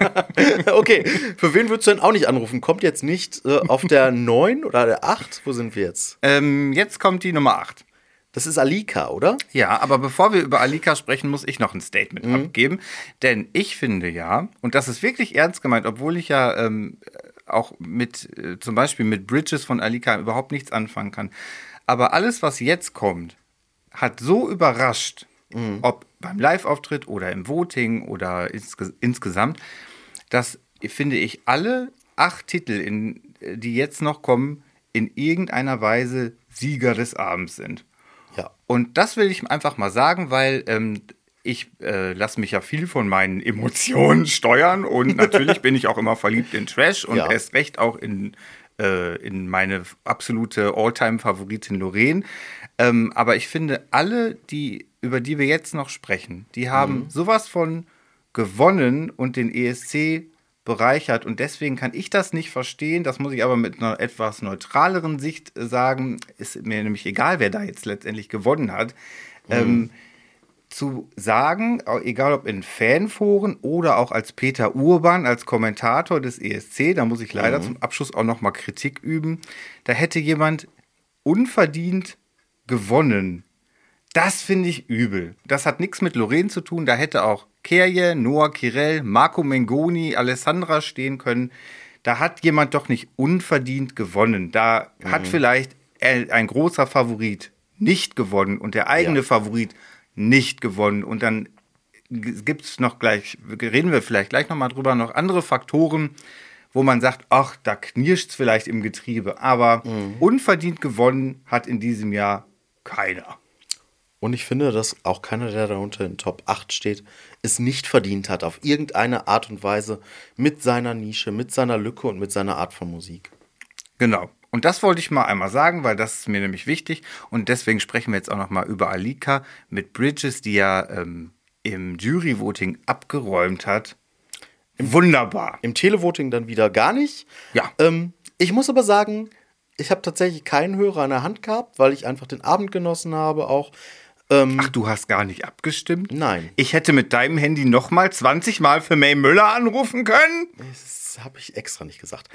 Okay, für wen würdest du denn auch nicht anrufen? Kommt jetzt nicht äh, auf der neun oder der acht? Wo sind wir jetzt? Ähm, jetzt kommt die Nummer acht. Das ist Alika, oder? Ja, aber bevor wir über Alika sprechen, muss ich noch ein Statement mhm. abgeben. Denn ich finde ja, und das ist wirklich ernst gemeint, obwohl ich ja ähm, auch mit, äh, zum Beispiel mit Bridges von Alika überhaupt nichts anfangen kann. Aber alles, was jetzt kommt, hat so überrascht, mhm. ob beim Live-Auftritt oder im Voting oder insges- insgesamt, dass, finde ich, alle acht Titel, in, die jetzt noch kommen, in irgendeiner Weise Sieger des Abends sind. Ja. Und das will ich einfach mal sagen, weil ähm, ich äh, lasse mich ja viel von meinen Emotionen steuern und natürlich bin ich auch immer verliebt in Trash und ja. erst recht auch in, äh, in meine absolute All-Time-Favoritin Loreen. Ähm, aber ich finde, alle, die, über die wir jetzt noch sprechen, die haben mhm. sowas von gewonnen und den E S C bereichert. Und deswegen kann ich das nicht verstehen. Das muss ich aber mit einer etwas neutraleren Sicht sagen. Ist mir nämlich egal, wer da jetzt letztendlich gewonnen hat. Mhm. Ähm, zu sagen, egal ob in Fanforen oder auch als Peter Urban, als Kommentator des E S C, da muss ich leider mhm. zum Abschluss auch noch mal Kritik üben, da hätte jemand unverdient gewonnen. Das finde ich übel. Das hat nichts mit Loreen zu tun. Da hätte auch Kerje, Noah Kirel, Marco Mengoni, Alessandra stehen können. Da hat jemand doch nicht unverdient gewonnen. Da mhm. hat vielleicht ein großer Favorit nicht gewonnen und der eigene ja. Favorit nicht gewonnen. Und dann gibt es noch gleich, reden wir vielleicht gleich noch mal drüber, noch andere Faktoren, wo man sagt, ach, da knirscht es vielleicht im Getriebe. Aber mhm. unverdient gewonnen hat in diesem Jahr keiner. Und ich finde, dass auch keiner, der da unter den Top acht steht, es nicht verdient hat, auf irgendeine Art und Weise mit seiner Nische, mit seiner Lücke und mit seiner Art von Musik. Genau. Und das wollte ich mal einmal sagen, weil das ist mir nämlich wichtig. Und deswegen sprechen wir jetzt auch noch mal über Alika mit Bridges, die ja ähm, im Jury-Voting abgeräumt hat. Im, Wunderbar. Im Televoting dann wieder gar nicht. Ja. Ähm, ich muss aber sagen, ich habe tatsächlich keinen Hörer in der Hand gehabt, weil ich einfach den Abend genossen habe auch. Ähm, Ach, du hast gar nicht abgestimmt? Nein. Ich hätte mit deinem Handy noch mal zwanzig Mal für May Müller anrufen können? Das habe ich extra nicht gesagt.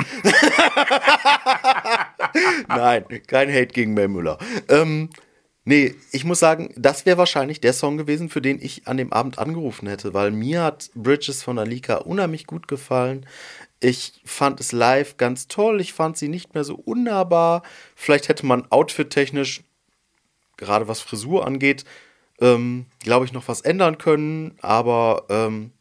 Nein, kein Hate gegen May Müller. Ähm, nee, ich muss sagen, das wäre wahrscheinlich der Song gewesen, für den ich an dem Abend angerufen hätte, weil mir hat Bridges von Alika unheimlich gut gefallen. Ich fand es live ganz toll. Ich fand sie nicht mehr so unnahbar. Vielleicht hätte man outfit-technisch, gerade was Frisur angeht, ähm, glaube ich, noch was ändern können. Aber ähm,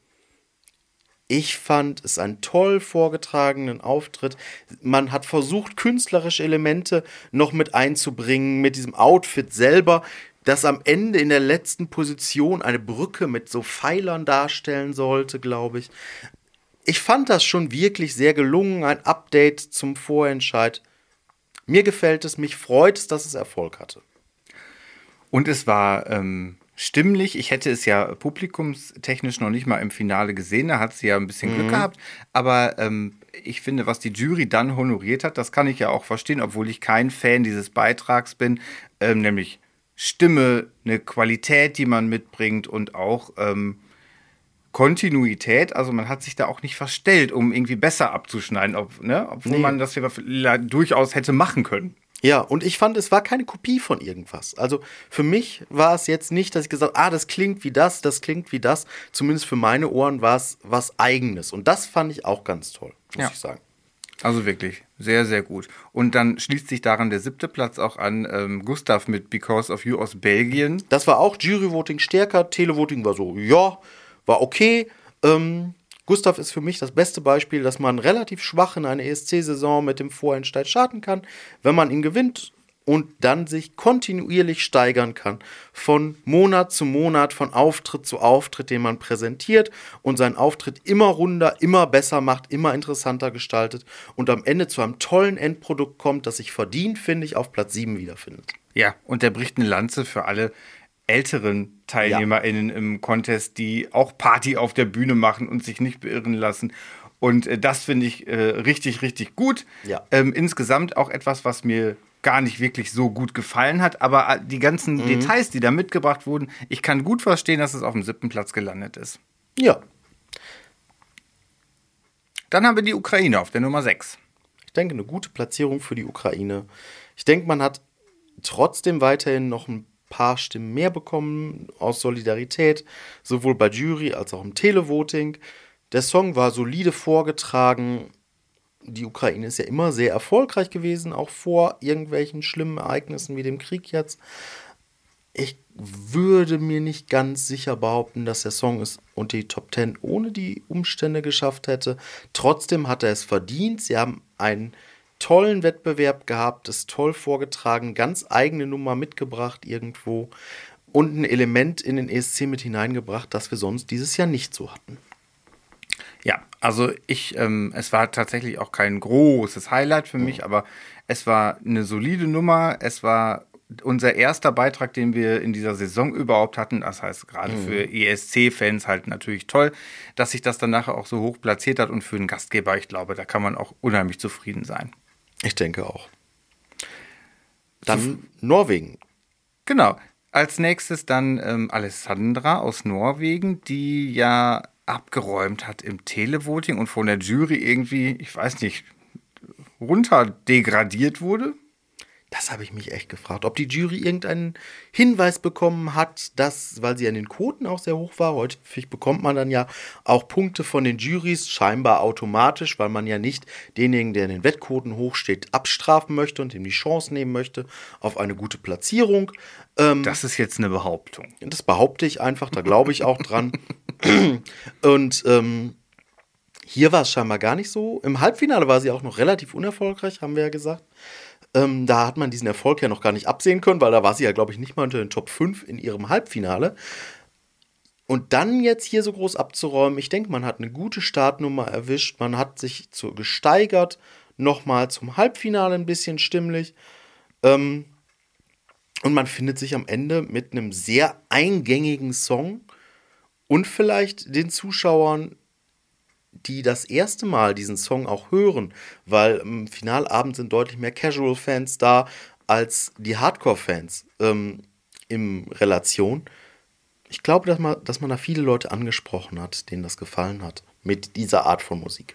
ich fand es einen toll vorgetragenen Auftritt. Man hat versucht, künstlerische Elemente noch mit einzubringen, mit diesem Outfit selber, das am Ende in der letzten Position eine Brücke mit so Pfeilern darstellen sollte, glaube ich. Ich fand das schon wirklich sehr gelungen, ein Update zum Vorentscheid. Mir gefällt es, mich freut es, dass es Erfolg hatte. Und es war ähm, stimmlich. Ich hätte es ja publikumstechnisch noch nicht mal im Finale gesehen. Da hat sie ja ein bisschen mhm. Glück gehabt. Aber ähm, ich finde, was die Jury dann honoriert hat, das kann ich ja auch verstehen, obwohl ich kein Fan dieses Beitrags bin. Ähm, nämlich Stimme, eine Qualität, die man mitbringt und auch ähm, Kontinuität, also man hat sich da auch nicht verstellt, um irgendwie besser abzuschneiden, ob, ne? obwohl nee. man das ja durchaus hätte machen können. Ja, und ich fand, es war keine Kopie von irgendwas. Also für mich war es jetzt nicht, dass ich gesagt habe, ah, das klingt wie das, das klingt wie das. Zumindest für meine Ohren war es was Eigenes. Und das fand ich auch ganz toll, muss ja. ich sagen. Also wirklich, sehr, sehr gut. Und dann schließt sich daran der siebte Platz auch an, ähm, Gustav mit Because of You aus Belgien. Das war auch Jury-Voting stärker, Televoting war so, ja, war okay. Ähm, Gustav ist für mich das beste Beispiel, dass man relativ schwach in eine E S C-Saison mit dem Vorentscheid starten kann, wenn man ihn gewinnt und dann sich kontinuierlich steigern kann. Von Monat zu Monat, von Auftritt zu Auftritt, den man präsentiert und seinen Auftritt immer runder, immer besser macht, immer interessanter gestaltet und am Ende zu einem tollen Endprodukt kommt, das sich verdient, finde ich, auf Platz sieben wiederfindet. Ja, und der bricht eine Lanze für alle älteren TeilnehmerInnen ja. im Contest, die auch Party auf der Bühne machen und sich nicht beirren lassen. Und äh, das finde ich äh, richtig, richtig gut. Ja. Ähm, insgesamt auch etwas, was mir gar nicht wirklich so gut gefallen hat. Aber die ganzen mhm. Details, die da mitgebracht wurden, ich kann gut verstehen, dass es auf dem siebten Platz gelandet ist. Ja. Dann haben wir die Ukraine auf der Nummer sechs. Ich denke, eine gute Platzierung für die Ukraine. Ich denke, man hat trotzdem weiterhin noch ein paar Stimmen mehr bekommen aus Solidarität, sowohl bei Jury als auch im Televoting. Der Song war solide vorgetragen. Die Ukraine ist ja immer sehr erfolgreich gewesen, auch vor irgendwelchen schlimmen Ereignissen wie dem Krieg jetzt. Ich würde mir nicht ganz sicher behaupten, dass der Song es unter die Top Ten ohne die Umstände geschafft hätte. Trotzdem hat er es verdient. Sie haben einen tollen Wettbewerb gehabt, ist toll vorgetragen, ganz eigene Nummer mitgebracht irgendwo und ein Element in den E S C mit hineingebracht, das wir sonst dieses Jahr nicht so hatten. Ja, also ich, ähm, es war tatsächlich auch kein großes Highlight für mich, aber es war eine solide Nummer. Es war unser erster Beitrag, den wir in dieser Saison überhaupt hatten. Das heißt, gerade mhm. für E S C-Fans halt natürlich toll, dass sich das dann nachher auch so hoch platziert hat. Und für einen Gastgeber, ich glaube, da kann man auch unheimlich zufrieden sein. Ich denke auch. Dann Zuf- Norwegen. Genau. Als nächstes dann ähm, Alessandra aus Norwegen, die ja abgeräumt hat im Televoting und von der Jury irgendwie, ich weiß nicht, runter degradiert wurde. Das habe ich mich echt gefragt, ob die Jury irgendeinen Hinweis bekommen hat, dass, weil sie an den Quoten auch sehr hoch war, häufig bekommt man dann ja auch Punkte von den Jurys, scheinbar automatisch, weil man ja nicht denjenigen, der in den Wettquoten hoch steht, abstrafen möchte und ihm die Chance nehmen möchte auf eine gute Platzierung. Ähm, das ist jetzt eine Behauptung. Das behaupte ich einfach, da glaube ich auch dran. Und ähm, hier war es scheinbar gar nicht so. Im Halbfinale war sie auch noch relativ unerfolgreich, haben wir ja gesagt. Ähm, da hat man diesen Erfolg ja noch gar nicht absehen können, weil da war sie ja, glaube ich, nicht mal unter den Top fünf in ihrem Halbfinale. Und dann jetzt hier so groß abzuräumen, ich denke, man hat eine gute Startnummer erwischt, man hat sich zu, gesteigert, nochmal zum Halbfinale ein bisschen stimmlich. Ähm, und man findet sich am Ende mit einem sehr eingängigen Song und vielleicht den Zuschauern, die das erste Mal diesen Song auch hören, weil im Finalabend sind deutlich mehr Casual-Fans da als die Hardcore-Fans ähm, in Relation. Ich glaube, dass man, dass man da viele Leute angesprochen hat, denen das gefallen hat, mit dieser Art von Musik.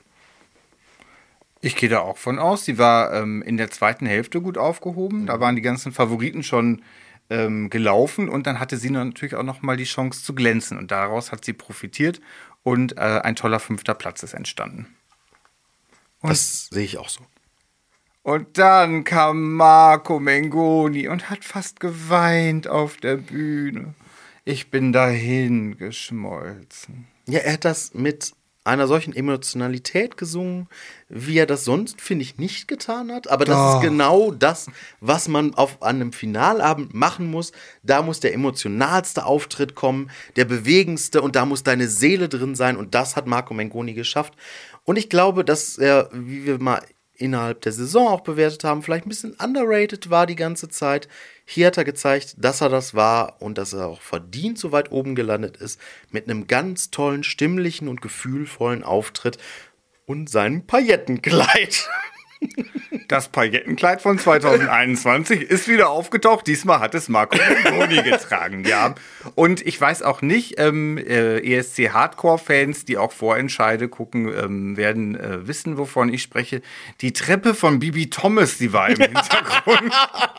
Ich gehe da auch von aus. Sie war ähm, in der zweiten Hälfte gut aufgehoben. Mhm. Da waren die ganzen Favoriten schon ähm, gelaufen und dann hatte sie natürlich auch noch mal die Chance zu glänzen und daraus hat sie profitiert. Und äh, ein toller fünfter Platz ist entstanden. Und das sehe ich auch so. Und dann kam Marco Mengoni und hat fast geweint auf der Bühne. Ich bin dahin geschmolzen. Ja, er hat das mit einer solchen Emotionalität gesungen, wie er das sonst, finde ich, nicht getan hat. Aber das Doch. ist genau das, was man auf einem Finalabend machen muss. Da muss der emotionalste Auftritt kommen, der bewegendste und da muss deine Seele drin sein. Und das hat Marco Mengoni geschafft. Und ich glaube, dass er, wie wir mal innerhalb der Saison auch bewertet haben, vielleicht ein bisschen underrated war die ganze Zeit. Hier hat er gezeigt, dass er das war und dass er auch verdient so weit oben gelandet ist, mit einem ganz tollen, stimmlichen und gefühlvollen Auftritt und seinem Paillettenkleid. Das Paillettenkleid von zwanzig einundzwanzig ist wieder aufgetaucht. Diesmal hat es Marco Mengoni getragen, ja. Und ich weiß auch nicht, ähm, äh, E S C-Hardcore-Fans, die auch Vorentscheide gucken, ähm, werden äh, wissen, wovon ich spreche. Die Treppe von Bibi Thomas, die war im Hintergrund.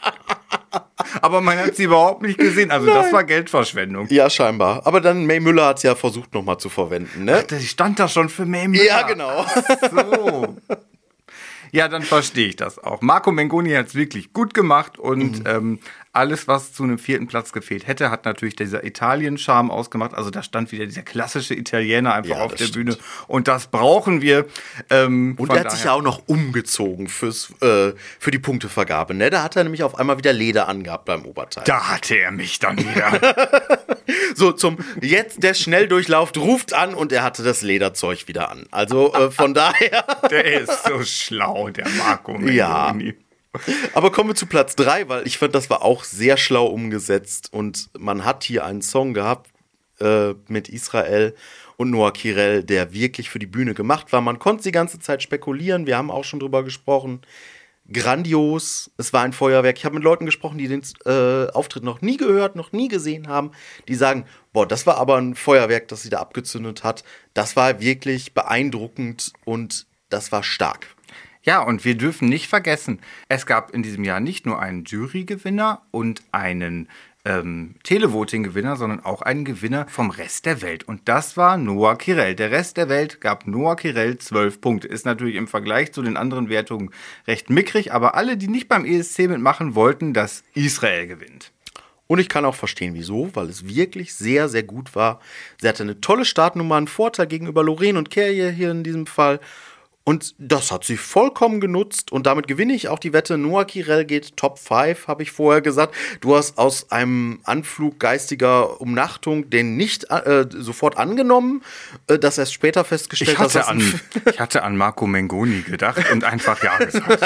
Aber man hat sie überhaupt nicht gesehen. Also Nein. Das war Geldverschwendung. Ja, scheinbar. Aber dann May Müller hat es ja versucht nochmal zu verwenden, ne? Ach, die stand da schon für May Müller. Ja, genau. Ach so. Ja, dann verstehe ich das auch. Marco Mengoni hat es wirklich gut gemacht und mhm. ähm, alles, was zu einem vierten Platz gefehlt hätte, hat natürlich dieser Italien-Charme ausgemacht. Also da stand wieder dieser klassische Italiener einfach ja, auf der stimmt. Bühne und das brauchen wir. Ähm, und er hat sich ja auch noch umgezogen fürs, äh, für die Punktevergabe. Ne? Da hat er nämlich auf einmal wieder Leder angehabt beim Oberteil. Da hatte er mich dann wieder. So zum jetzt der Schnelldurchlauf ruft an und er hatte das Lederzeug wieder an. Also äh, von daher. Der ist so schlau, der Marco Mengoni. Ja. Aber kommen wir zu Platz drei, weil ich fand, das war auch sehr schlau umgesetzt. Und man hat hier einen Song gehabt äh, mit Israel und Noah Kirel, der wirklich für die Bühne gemacht war. Man konnte die ganze Zeit spekulieren, wir haben auch schon drüber gesprochen. Grandios, es war ein Feuerwerk. Ich habe mit Leuten gesprochen, die den äh, Auftritt noch nie gehört, noch nie gesehen haben. Die sagen, boah, das war aber ein Feuerwerk, das sie da abgezündet hat. Das war wirklich beeindruckend und das war stark. Ja, und wir dürfen nicht vergessen, es gab in diesem Jahr nicht nur einen Jurygewinner und einen ähm, Televoting-Gewinner, sondern auch einen Gewinner vom Rest der Welt. Und das war Noah Kirel. Der Rest der Welt gab Noah Kirel zwölf Punkte. Ist natürlich im Vergleich zu den anderen Wertungen recht mickrig, aber alle, die nicht beim E S C mitmachen wollten, dass Israel gewinnt. Und ich kann auch verstehen, wieso, weil es wirklich sehr, sehr gut war. Sie hatte eine tolle Startnummer, einen Vorteil gegenüber Loreen und Kerje hier in diesem Fall. Und das hat sie vollkommen genutzt und damit gewinne ich auch die Wette. Noah Kirel geht Top fünf, habe ich vorher gesagt. Du hast aus einem Anflug geistiger Umnachtung den nicht äh, sofort angenommen, äh, das erst später festgestellt. Ich hatte, dass an, ich hatte an Marco Mengoni gedacht und einfach ja gesagt.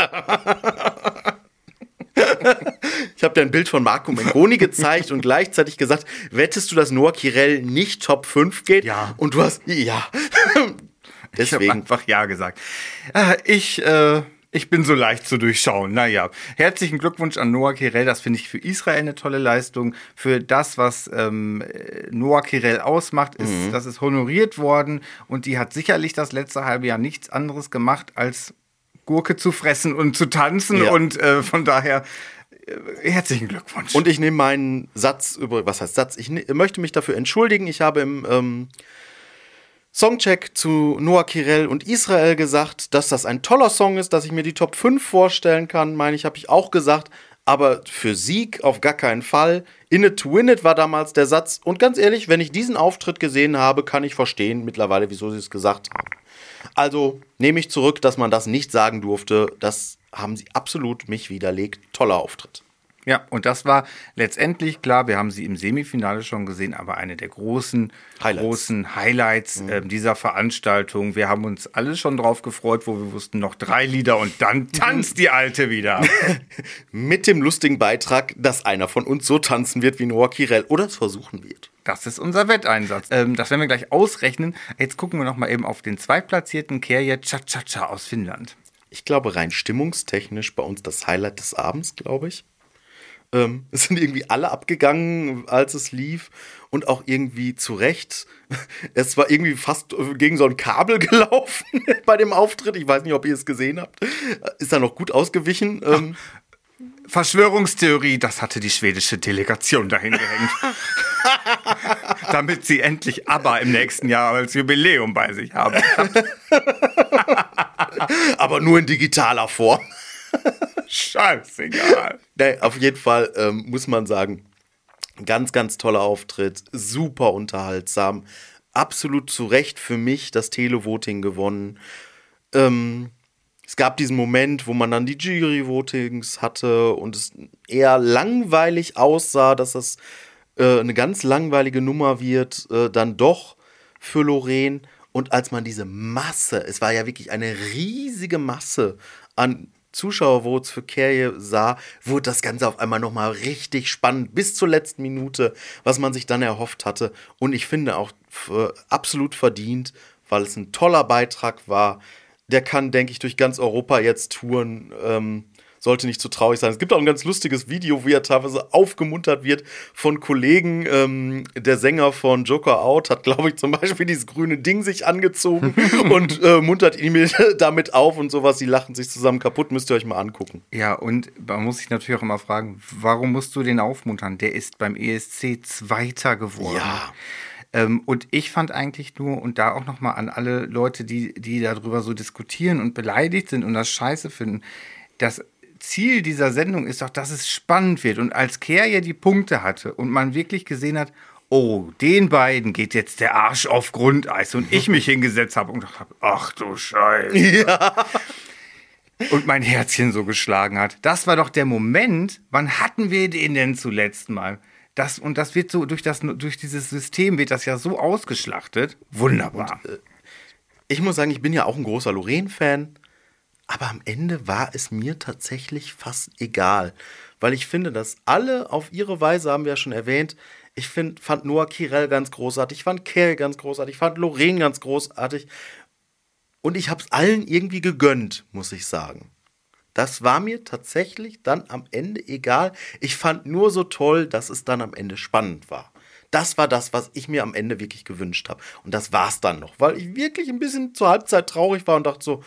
Ich habe dir ein Bild von Marco Mengoni gezeigt und gleichzeitig gesagt, wettest du, dass Noah Kirel nicht Top fünf geht? Ja. Und du hast, ja. Deswegen. Ich habe einfach ja gesagt. Ich, äh, ich bin so leicht zu durchschauen. Naja, herzlichen Glückwunsch an Noah Kirel. Das finde ich für Israel eine tolle Leistung. Für das, was ähm, Noah Kirel ausmacht, ist, mhm. das ist honoriert worden. Und die hat sicherlich das letzte halbe Jahr nichts anderes gemacht, als Gurke zu fressen und zu tanzen. Ja. Und äh, von daher äh, herzlichen Glückwunsch. Und ich nehme meinen Satz über, was heißt Satz? Ich ne, möchte mich dafür entschuldigen. Ich habe im ähm, Songcheck zu Noah Kirel und Israel gesagt, dass das ein toller Song ist, dass ich mir die Top fünf vorstellen kann, meine ich, habe ich auch gesagt, aber für Sieg auf gar keinen Fall. In it to win it war damals der Satz und ganz ehrlich, wenn ich diesen Auftritt gesehen habe, kann ich verstehen mittlerweile, wieso sie es gesagt haben. Also nehme ich zurück, dass man das nicht sagen durfte, das haben sie absolut mich widerlegt. Toller Auftritt. Ja, und das war letztendlich, klar, wir haben sie im Semifinale schon gesehen, aber eine der großen Highlights, großen Highlights mhm. äh, dieser Veranstaltung. Wir haben uns alle schon drauf gefreut, wo wir wussten, noch drei Lieder und dann tanzt die Alte wieder. Mit dem lustigen Beitrag, dass einer von uns so tanzen wird wie Noah Kirel oder es versuchen wird. Das ist unser Wetteinsatz. Ähm, das werden wir gleich ausrechnen. Jetzt gucken wir noch mal eben auf den zweitplatzierten Kerje Cha-Cha-Cha aus Finnland. Ich glaube, rein stimmungstechnisch bei uns das Highlight des Abends, glaube ich. Ähm, es sind irgendwie alle abgegangen, als es lief und auch irgendwie zu Recht. Es war irgendwie fast gegen so ein Kabel gelaufen bei dem Auftritt. Ich weiß nicht, ob ihr es gesehen habt. Ist da noch gut ausgewichen. Ähm, Verschwörungstheorie, das hatte die schwedische Delegation dahin gehängt. Damit sie endlich ABBA im nächsten Jahr als Jubiläum bei sich haben. Aber nur in digitaler Form. Scheißegal. Nee, auf jeden Fall ähm, muss man sagen, ganz, ganz toller Auftritt, super unterhaltsam, absolut zu Recht für mich das Televoting gewonnen. Ähm, es gab diesen Moment, wo man dann die Jury-Votings hatte und es eher langweilig aussah, dass das äh, eine ganz langweilige Nummer wird, äh, dann doch für Loreen. Und als man diese Masse, es war ja wirklich eine riesige Masse an Zuschauervotes für Kerje sah, wurde das Ganze auf einmal nochmal richtig spannend bis zur letzten Minute, was man sich dann erhofft hatte. Und ich finde auch für absolut verdient, weil es ein toller Beitrag war. Der kann, denke ich, durch ganz Europa jetzt touren. Ähm, sollte nicht zu traurig sein. Es gibt auch ein ganz lustiges Video, wie er teilweise aufgemuntert wird von Kollegen. Ähm, der Sänger von Joker Out hat, glaube ich, zum Beispiel dieses grüne Ding sich angezogen und äh, muntert ihn damit auf und sowas. Die lachen sich zusammen kaputt. Müsst ihr euch mal angucken. Ja, und man muss sich natürlich auch immer fragen, warum musst du den aufmuntern? Der ist beim E S C Zweiter geworden. Ja. Ähm, und ich fand eigentlich nur, und da auch nochmal an alle Leute, die, die darüber so diskutieren und beleidigt sind und das scheiße finden, das Ziel dieser Sendung ist doch, dass es spannend wird. Und als Kerje die Punkte hatte und man wirklich gesehen hat, oh, den beiden geht jetzt der Arsch auf Grundeis und ich mich hingesetzt habe und gedacht habe, ach du Scheiße. Ja. Und mein Herzchen so geschlagen hat. Das war doch der Moment, wann hatten wir den denn zuletzt mal? Das, und das wird so, durch, das, durch dieses System wird das ja so ausgeschlachtet. Wunderbar. Und, äh, ich muss sagen, ich bin ja auch ein großer Loreen-Fan. Aber am Ende war es mir tatsächlich fast egal. Weil ich finde, dass alle auf ihre Weise, haben wir ja schon erwähnt, ich find, fand Noah Kirel ganz großartig, ich fand Kel ganz großartig, ich fand Loreen ganz großartig. Und ich habe es allen irgendwie gegönnt, muss ich sagen. Das war mir tatsächlich dann am Ende egal. Ich fand nur so toll, dass es dann am Ende spannend war. Das war das, was ich mir am Ende wirklich gewünscht habe. Und das war's dann noch, weil ich wirklich ein bisschen zur Halbzeit traurig war und dachte so,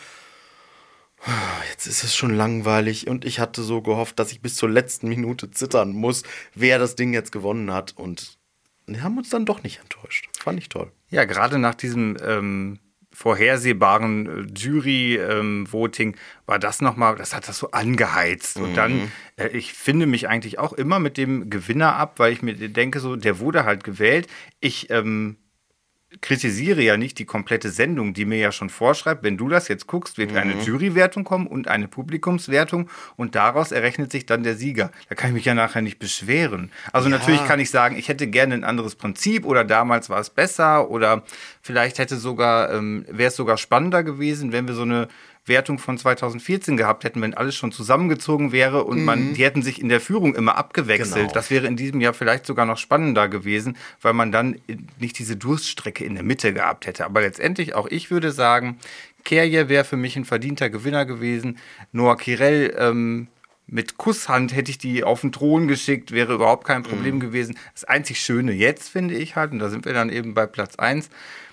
jetzt ist es schon langweilig. Und ich hatte so gehofft, dass ich bis zur letzten Minute zittern muss, wer das Ding jetzt gewonnen hat. Und wir haben uns dann doch nicht enttäuscht. Fand ich toll. Ja, gerade nach diesem ähm, vorhersehbaren äh, Jury-Voting ähm, war das nochmal, das hat das so angeheizt. Und dann, äh, ich finde mich eigentlich auch immer mit dem Gewinner ab, weil ich mir denke, so, der wurde halt gewählt. Ich ähm, kritisiere ja nicht die komplette Sendung, die mir ja schon vorschreibt, wenn du das jetzt guckst, wird mhm. eine Jurywertung kommen und eine Publikumswertung und daraus errechnet sich dann der Sieger. Da kann ich mich ja nachher nicht beschweren. Also ja. Natürlich kann ich sagen, ich hätte gerne ein anderes Prinzip oder damals war es besser oder vielleicht hätte sogar, ähm, wäre es sogar spannender gewesen, wenn wir so eine Wertung von zweitausendvierzehn gehabt hätten, wenn alles schon zusammengezogen wäre und mhm. man, die hätten sich in der Führung immer abgewechselt. Genau. Das wäre in diesem Jahr vielleicht sogar noch spannender gewesen, weil man dann nicht diese Durststrecke in der Mitte gehabt hätte. Aber letztendlich, auch ich würde sagen, Kerje wäre für mich ein verdienter Gewinner gewesen. Noah Kirel, ähm, mit Kusshand hätte ich die auf den Thron geschickt, wäre überhaupt kein Problem mhm. gewesen. Das einzig Schöne jetzt, finde ich halt, und da sind wir dann eben bei Platz eins,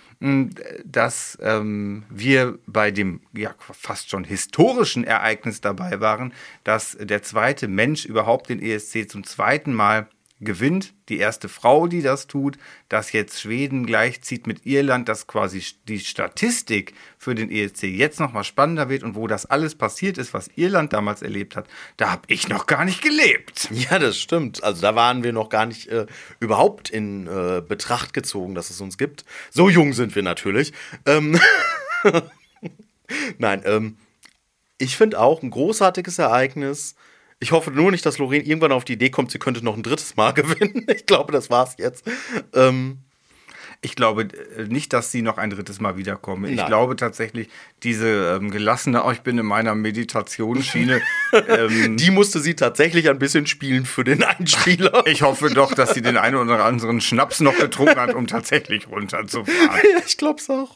dass ähm, wir bei dem ja fast schon historischen Ereignis dabei waren, dass der zweite Mensch überhaupt den E S C zum zweiten Mal gewinnt. Die erste Frau, die das tut, dass jetzt Schweden gleichzieht mit Irland, dass quasi die Statistik für den E S C jetzt noch mal spannender wird und wo das alles passiert ist, was Irland damals erlebt hat, da habe ich noch gar nicht gelebt. Ja, das stimmt. Also da waren wir noch gar nicht äh, überhaupt in äh, Betracht gezogen, dass es uns gibt. So jung sind wir natürlich. Ähm Nein, ähm, ich finde auch ein großartiges Ereignis. Ich hoffe nur nicht, dass Loreen irgendwann auf die Idee kommt, sie könnte noch ein drittes Mal gewinnen. Ich glaube, das war's jetzt. Ähm ich glaube nicht, dass sie noch ein drittes Mal wiederkommen. Ich Nein. glaube tatsächlich, diese ähm, gelassene, oh, ich bin in meiner Meditationsschiene. ähm, die musste sie tatsächlich ein bisschen spielen für den Einspieler. Ich hoffe doch, dass sie den einen oder anderen Schnaps noch getrunken hat, um tatsächlich runterzufahren. Ja, ich glaub's auch.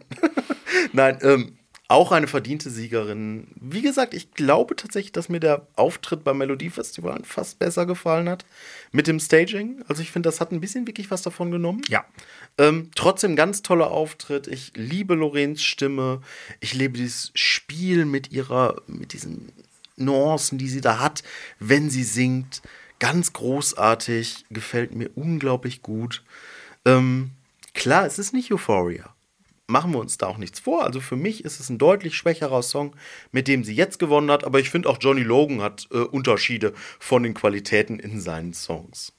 Nein, ähm, auch eine verdiente Siegerin. Wie gesagt, ich glaube tatsächlich, dass mir der Auftritt beim Melodiefestival fast besser gefallen hat. Mit dem Staging. Also ich finde, das hat ein bisschen wirklich was davon genommen. Ja. Ähm, trotzdem ganz toller Auftritt. Ich liebe Loreens Stimme. Ich liebe dieses Spiel mit ihrer, mit diesen Nuancen, die sie da hat, wenn sie singt. Ganz großartig. Gefällt mir unglaublich gut. Ähm, klar, es ist nicht Euphoria. Machen wir uns da auch nichts vor. Also für mich ist es ein deutlich schwächerer Song, mit dem sie jetzt gewonnen hat. Aber ich finde auch Johnny Logan hat äh, Unterschiede von den Qualitäten in seinen Songs.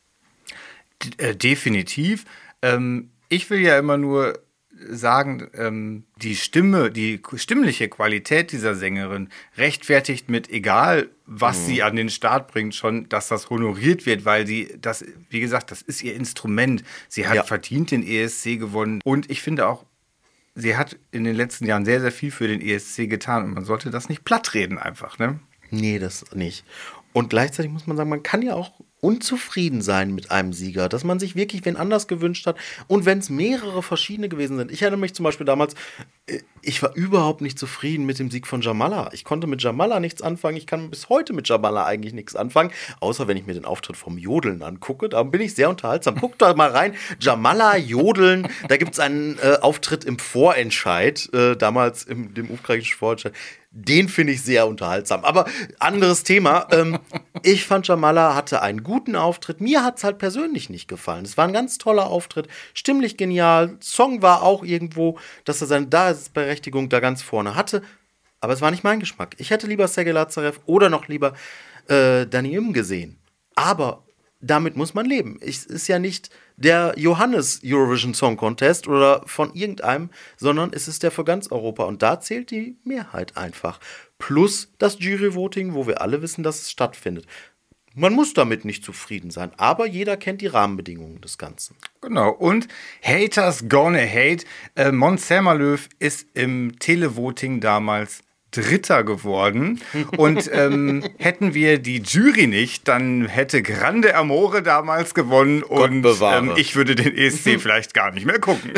D- äh, definitiv. Ähm, ich will ja immer nur sagen, ähm, die Stimme, die stimmliche Qualität dieser Sängerin rechtfertigt mit egal, was mhm. sie an den Start bringt, schon, dass das honoriert wird, weil sie, das, wie gesagt, das ist ihr Instrument. Sie hat ja. verdient den E S C gewonnen. Und ich finde auch, sie hat in den letzten Jahren sehr, sehr viel für den E S C getan und man sollte das nicht plattreden einfach, ne? Nee, das nicht. Und gleichzeitig muss man sagen, man kann ja auch unzufrieden sein mit einem Sieger, dass man sich wirklich wen anders gewünscht hat und wenn es mehrere verschiedene gewesen sind. Ich erinnere mich zum Beispiel damals, ich war überhaupt nicht zufrieden mit dem Sieg von Jamala. Ich konnte mit Jamala nichts anfangen. Ich kann bis heute mit Jamala eigentlich nichts anfangen, außer wenn ich mir den Auftritt vom Jodeln angucke. Da bin ich sehr unterhaltsam. Guckt da mal rein. Jamala, Jodeln. Da gibt es einen äh, Auftritt im Vorentscheid, äh, damals im dem ukrainischen Vorentscheid. Den finde ich sehr unterhaltsam. Aber anderes Thema. Ähm, ich fand, Jamala hatte einen guten Auftritt. Mir hat es halt persönlich nicht gefallen. Es war ein ganz toller Auftritt. Stimmlich genial. Song war auch irgendwo, dass er seine Daseinsberechtigung da ganz vorne hatte. Aber es war nicht mein Geschmack. Ich hätte lieber Sergei Lazarev oder noch lieber äh, Danny Im gesehen. Aber damit muss man leben. Es ist ja nicht der Johannes Eurovision Song Contest oder von irgendeinem, sondern es ist der für ganz Europa. Und da zählt die Mehrheit einfach. Plus das Jury-Voting, wo wir alle wissen, dass es stattfindet. Man muss damit nicht zufrieden sein, aber jeder kennt die Rahmenbedingungen des Ganzen. Genau, und Haters gonna hate. Äh, Måns Zelmerlöw ist im Televoting damals Dritter geworden. Und ähm, hätten wir die Jury nicht, dann hätte Grande Amore damals gewonnen und ähm, ich würde den E S C vielleicht gar nicht mehr gucken.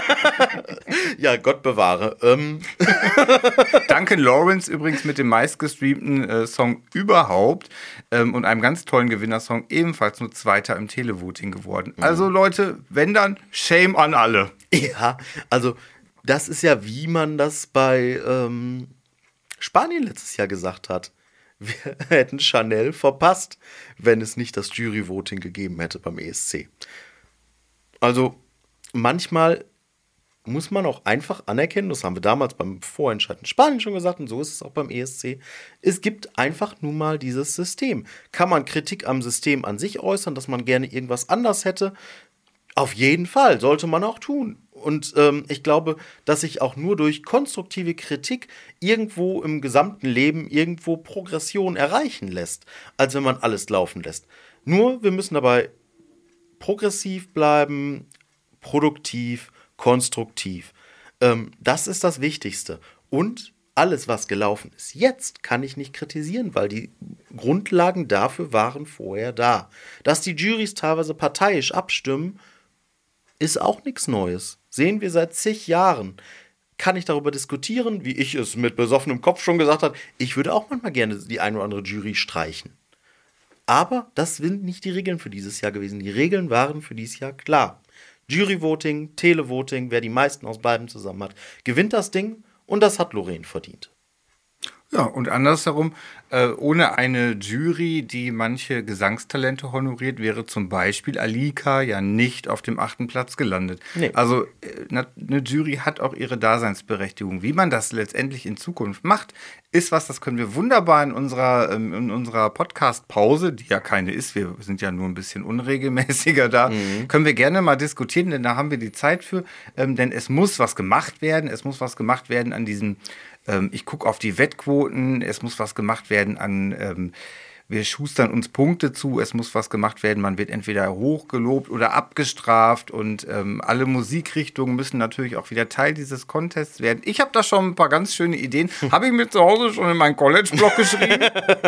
Ja, Gott bewahre. Ähm. Duncan Lawrence übrigens mit dem meistgestreamten äh, Song überhaupt ähm, und einem ganz tollen Gewinnersong, ebenfalls nur Zweiter im Televoting geworden. Mhm. Also Leute, wenn dann, Shame an alle. Ja, also das ist ja, wie man das bei ähm, Spanien letztes Jahr gesagt hat. Wir hätten Chanel verpasst, wenn es nicht das Jury-Voting gegeben hätte beim E S C. Also manchmal muss man auch einfach anerkennen, das haben wir damals beim Vorentscheid in Spanien schon gesagt und so ist es auch beim E S C, es gibt einfach nun mal dieses System. Kann man Kritik am System an sich äußern, dass man gerne irgendwas anders hätte? Auf jeden Fall, sollte man auch tun. Und ähm, ich glaube, dass sich auch nur durch konstruktive Kritik irgendwo im gesamten Leben irgendwo Progression erreichen lässt, als wenn man alles laufen lässt. Nur, wir müssen dabei progressiv bleiben, produktiv, konstruktiv. Ähm, das ist das Wichtigste. Und alles, was gelaufen ist jetzt, kann ich nicht kritisieren, weil die Grundlagen dafür waren vorher da. Dass die Jurys teilweise parteiisch abstimmen, ist auch nichts Neues. Sehen wir seit zig Jahren. Kann ich darüber diskutieren, wie ich es mit besoffenem Kopf schon gesagt habe. Ich würde auch manchmal gerne die eine oder andere Jury streichen. Aber das sind nicht die Regeln für dieses Jahr gewesen. Die Regeln waren für dieses Jahr klar. Jury-Voting, Televoting, wer die meisten aus beiden zusammen hat, gewinnt das Ding und das hat Lorraine verdient. Ja, und andersherum, äh, ohne eine Jury, die manche Gesangstalente honoriert, wäre zum Beispiel Alika ja nicht auf dem achten Platz gelandet. Nee. Also äh, eine Jury hat auch ihre Daseinsberechtigung. Wie man das letztendlich in Zukunft macht, ist was, das können wir wunderbar in unserer, ähm, in unserer Podcast-Pause, die ja keine ist, wir sind ja nur ein bisschen unregelmäßiger da, mhm. können wir gerne mal diskutieren, denn da haben wir die Zeit für. Ähm, denn es muss was gemacht werden, es muss was gemacht werden an diesem ich gucke auf die Wettquoten, es muss was gemacht werden an, ähm, wir schustern uns Punkte zu, es muss was gemacht werden, man wird entweder hochgelobt oder abgestraft und ähm, alle Musikrichtungen müssen natürlich auch wieder Teil dieses Contests werden. Ich habe da schon ein paar ganz schöne Ideen, habe ich mir zu Hause schon in meinen College-Blog geschrieben.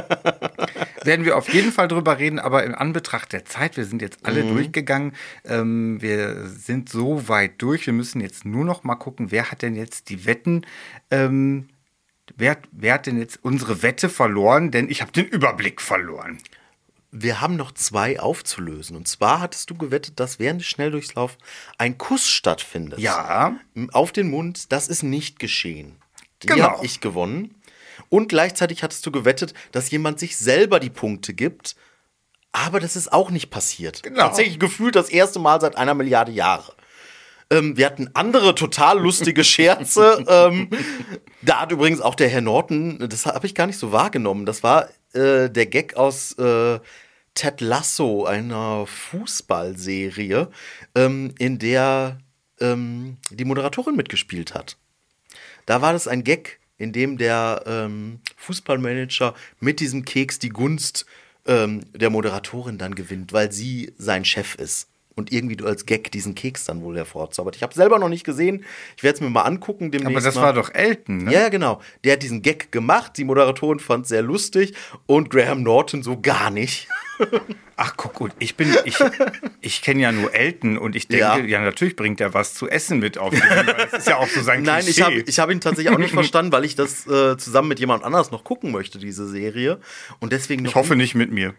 Werden wir auf jeden Fall drüber reden, aber in Anbetracht der Zeit, wir sind jetzt alle mhm. durchgegangen, ähm, wir sind so weit durch, wir müssen jetzt nur noch mal gucken, wer hat denn jetzt die Wetten, ähm, wer, wer hat denn jetzt unsere Wette verloren, denn ich habe den Überblick verloren. Wir haben noch zwei aufzulösen. Und zwar hattest du gewettet, dass während des Schnelldurchlaufs ein Kuss stattfindet. Ja. Auf den Mund, das ist nicht geschehen. Die genau. habe ich gewonnen. Und gleichzeitig hattest du gewettet, dass jemand sich selber die Punkte gibt. Aber das ist auch nicht passiert. Genau. Tatsächlich gefühlt das erste Mal seit einer Milliarde Jahre. Ähm, wir hatten andere total lustige Scherze. ähm, da hat übrigens auch der Herr Norton, das habe ich gar nicht so wahrgenommen, das war äh, der Gag aus äh, Ted Lasso, einer Fußballserie, ähm, in der ähm, die Moderatorin mitgespielt hat. Da war das ein Gag, in dem der ähm, Fußballmanager mit diesem Keks die Gunst ähm, der Moderatorin dann gewinnt, weil sie sein Chef ist. Und irgendwie du als Gag diesen Keks dann wohl hervorzaubert. Ich habe selber noch nicht gesehen. Ich werde es mir mal angucken demnächst. Aber das mal. war doch Elton, ne? Ja, genau. Der hat diesen Gag gemacht. Die Moderatorin fand es sehr lustig. Und Graham Norton so gar nicht. Ach, guck, gut. Ich bin, ich, ich kenne ja nur Elton. Und ich denke, ja. ja, natürlich bringt er was zu essen mit auf. Das ist ja auch so sein Nein, Klischee. ich habe ich hab ihn tatsächlich auch nicht verstanden, weil ich das äh, zusammen mit jemand anders noch gucken möchte, diese Serie. Und deswegen noch ich hoffe nicht mit mir.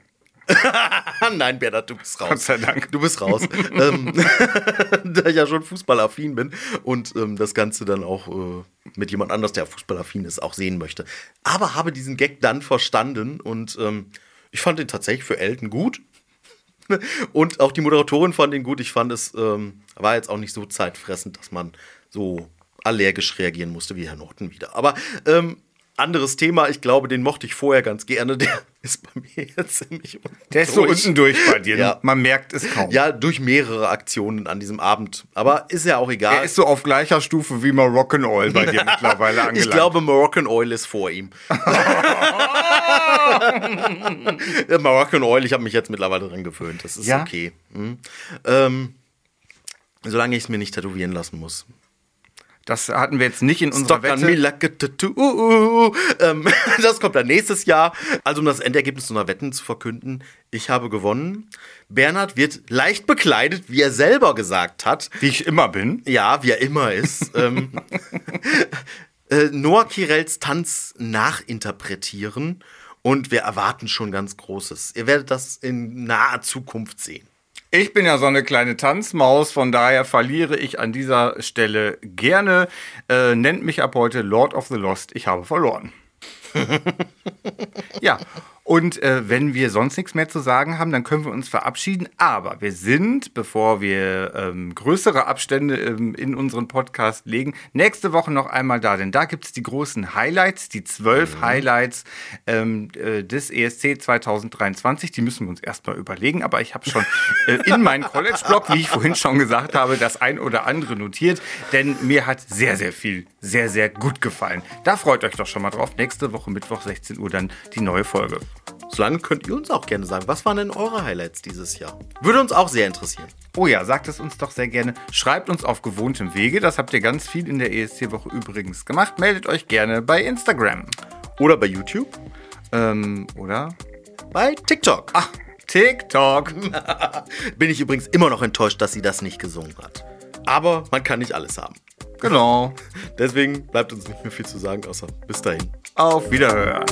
Nein, Bernhard, du bist raus. Gott sei Dank. Du bist raus. ähm, da ich ja schon fußballaffin bin und ähm, das Ganze dann auch äh, mit jemand anders, der fußballaffin ist, auch sehen möchte. Aber habe diesen Gag dann verstanden und ähm, ich fand ihn tatsächlich für Elton gut. Und auch die Moderatorin fand ihn gut. Ich fand es ähm, war jetzt auch nicht so zeitfressend, dass man so allergisch reagieren musste wie Herr Norton wieder. Aber ähm, anderes Thema, ich glaube, den mochte ich vorher ganz gerne. Der ist bei mir jetzt ziemlich unten Der ist durch. So unten durch bei dir. Ja. Man merkt es kaum. Ja, durch mehrere Aktionen an diesem Abend. Aber ist ja auch egal. Er ist so auf gleicher Stufe wie Moroccan Oil bei dir mittlerweile angelangt. Ich glaube, Moroccan Oil ist vor ihm. Moroccan Oil, ich habe mich jetzt mittlerweile dran gewöhnt. Das ist ja? okay. Hm. Ähm, solange ich es mir nicht tätowieren lassen muss. Das hatten wir jetzt nicht in unserer Stock on Wette. me like a tattoo. Uh, uh, ähm, das kommt dann nächstes Jahr. Also um das Endergebnis unserer Wetten zu verkünden, ich habe gewonnen. Bernhard wird leicht bekleidet, wie er selber gesagt hat. Wie ich immer bin. Ja, wie er immer ist. ähm, äh, Noah Kirels Tanz nachinterpretieren. Und wir erwarten schon ganz Großes. Ihr werdet das in naher Zukunft sehen. Ich bin ja so eine kleine Tanzmaus, von daher verliere ich an dieser Stelle gerne. Äh, nennt mich ab heute Lord of the Lost. Ich habe verloren. Ja, und äh, wenn wir sonst nichts mehr zu sagen haben, dann können wir uns verabschieden. Aber wir sind, bevor wir ähm, größere Abstände ähm, in unseren Podcast legen, nächste Woche noch einmal da. Denn da gibt es die großen Highlights, die zwölf mhm. Highlights ähm, äh, des E S C zwanzig dreiundzwanzig. Die müssen wir uns erstmal überlegen. Aber ich habe schon äh, in meinen College-Blog, wie ich vorhin schon gesagt habe, das ein oder andere notiert. Denn mir hat sehr, sehr viel, sehr, sehr gut gefallen. Da freut euch doch schon mal drauf. Nächste Woche Mittwoch sechzehn Uhr dann die neue Folge. Solange könnt ihr uns auch gerne sagen, was waren denn eure Highlights dieses Jahr? Würde uns auch sehr interessieren. Oh ja, sagt es uns doch sehr gerne. Schreibt uns auf gewohntem Wege. Das habt ihr ganz viel in der E S C-Woche übrigens gemacht. Meldet euch gerne bei Instagram. Oder bei YouTube. Ähm, oder? Bei TikTok. Ach, TikTok. Bin ich übrigens immer noch enttäuscht, dass sie das nicht gesungen hat. Aber man kann nicht alles haben. Genau. Deswegen bleibt uns nicht mehr viel zu sagen, außer bis dahin. Auf Wiederhören.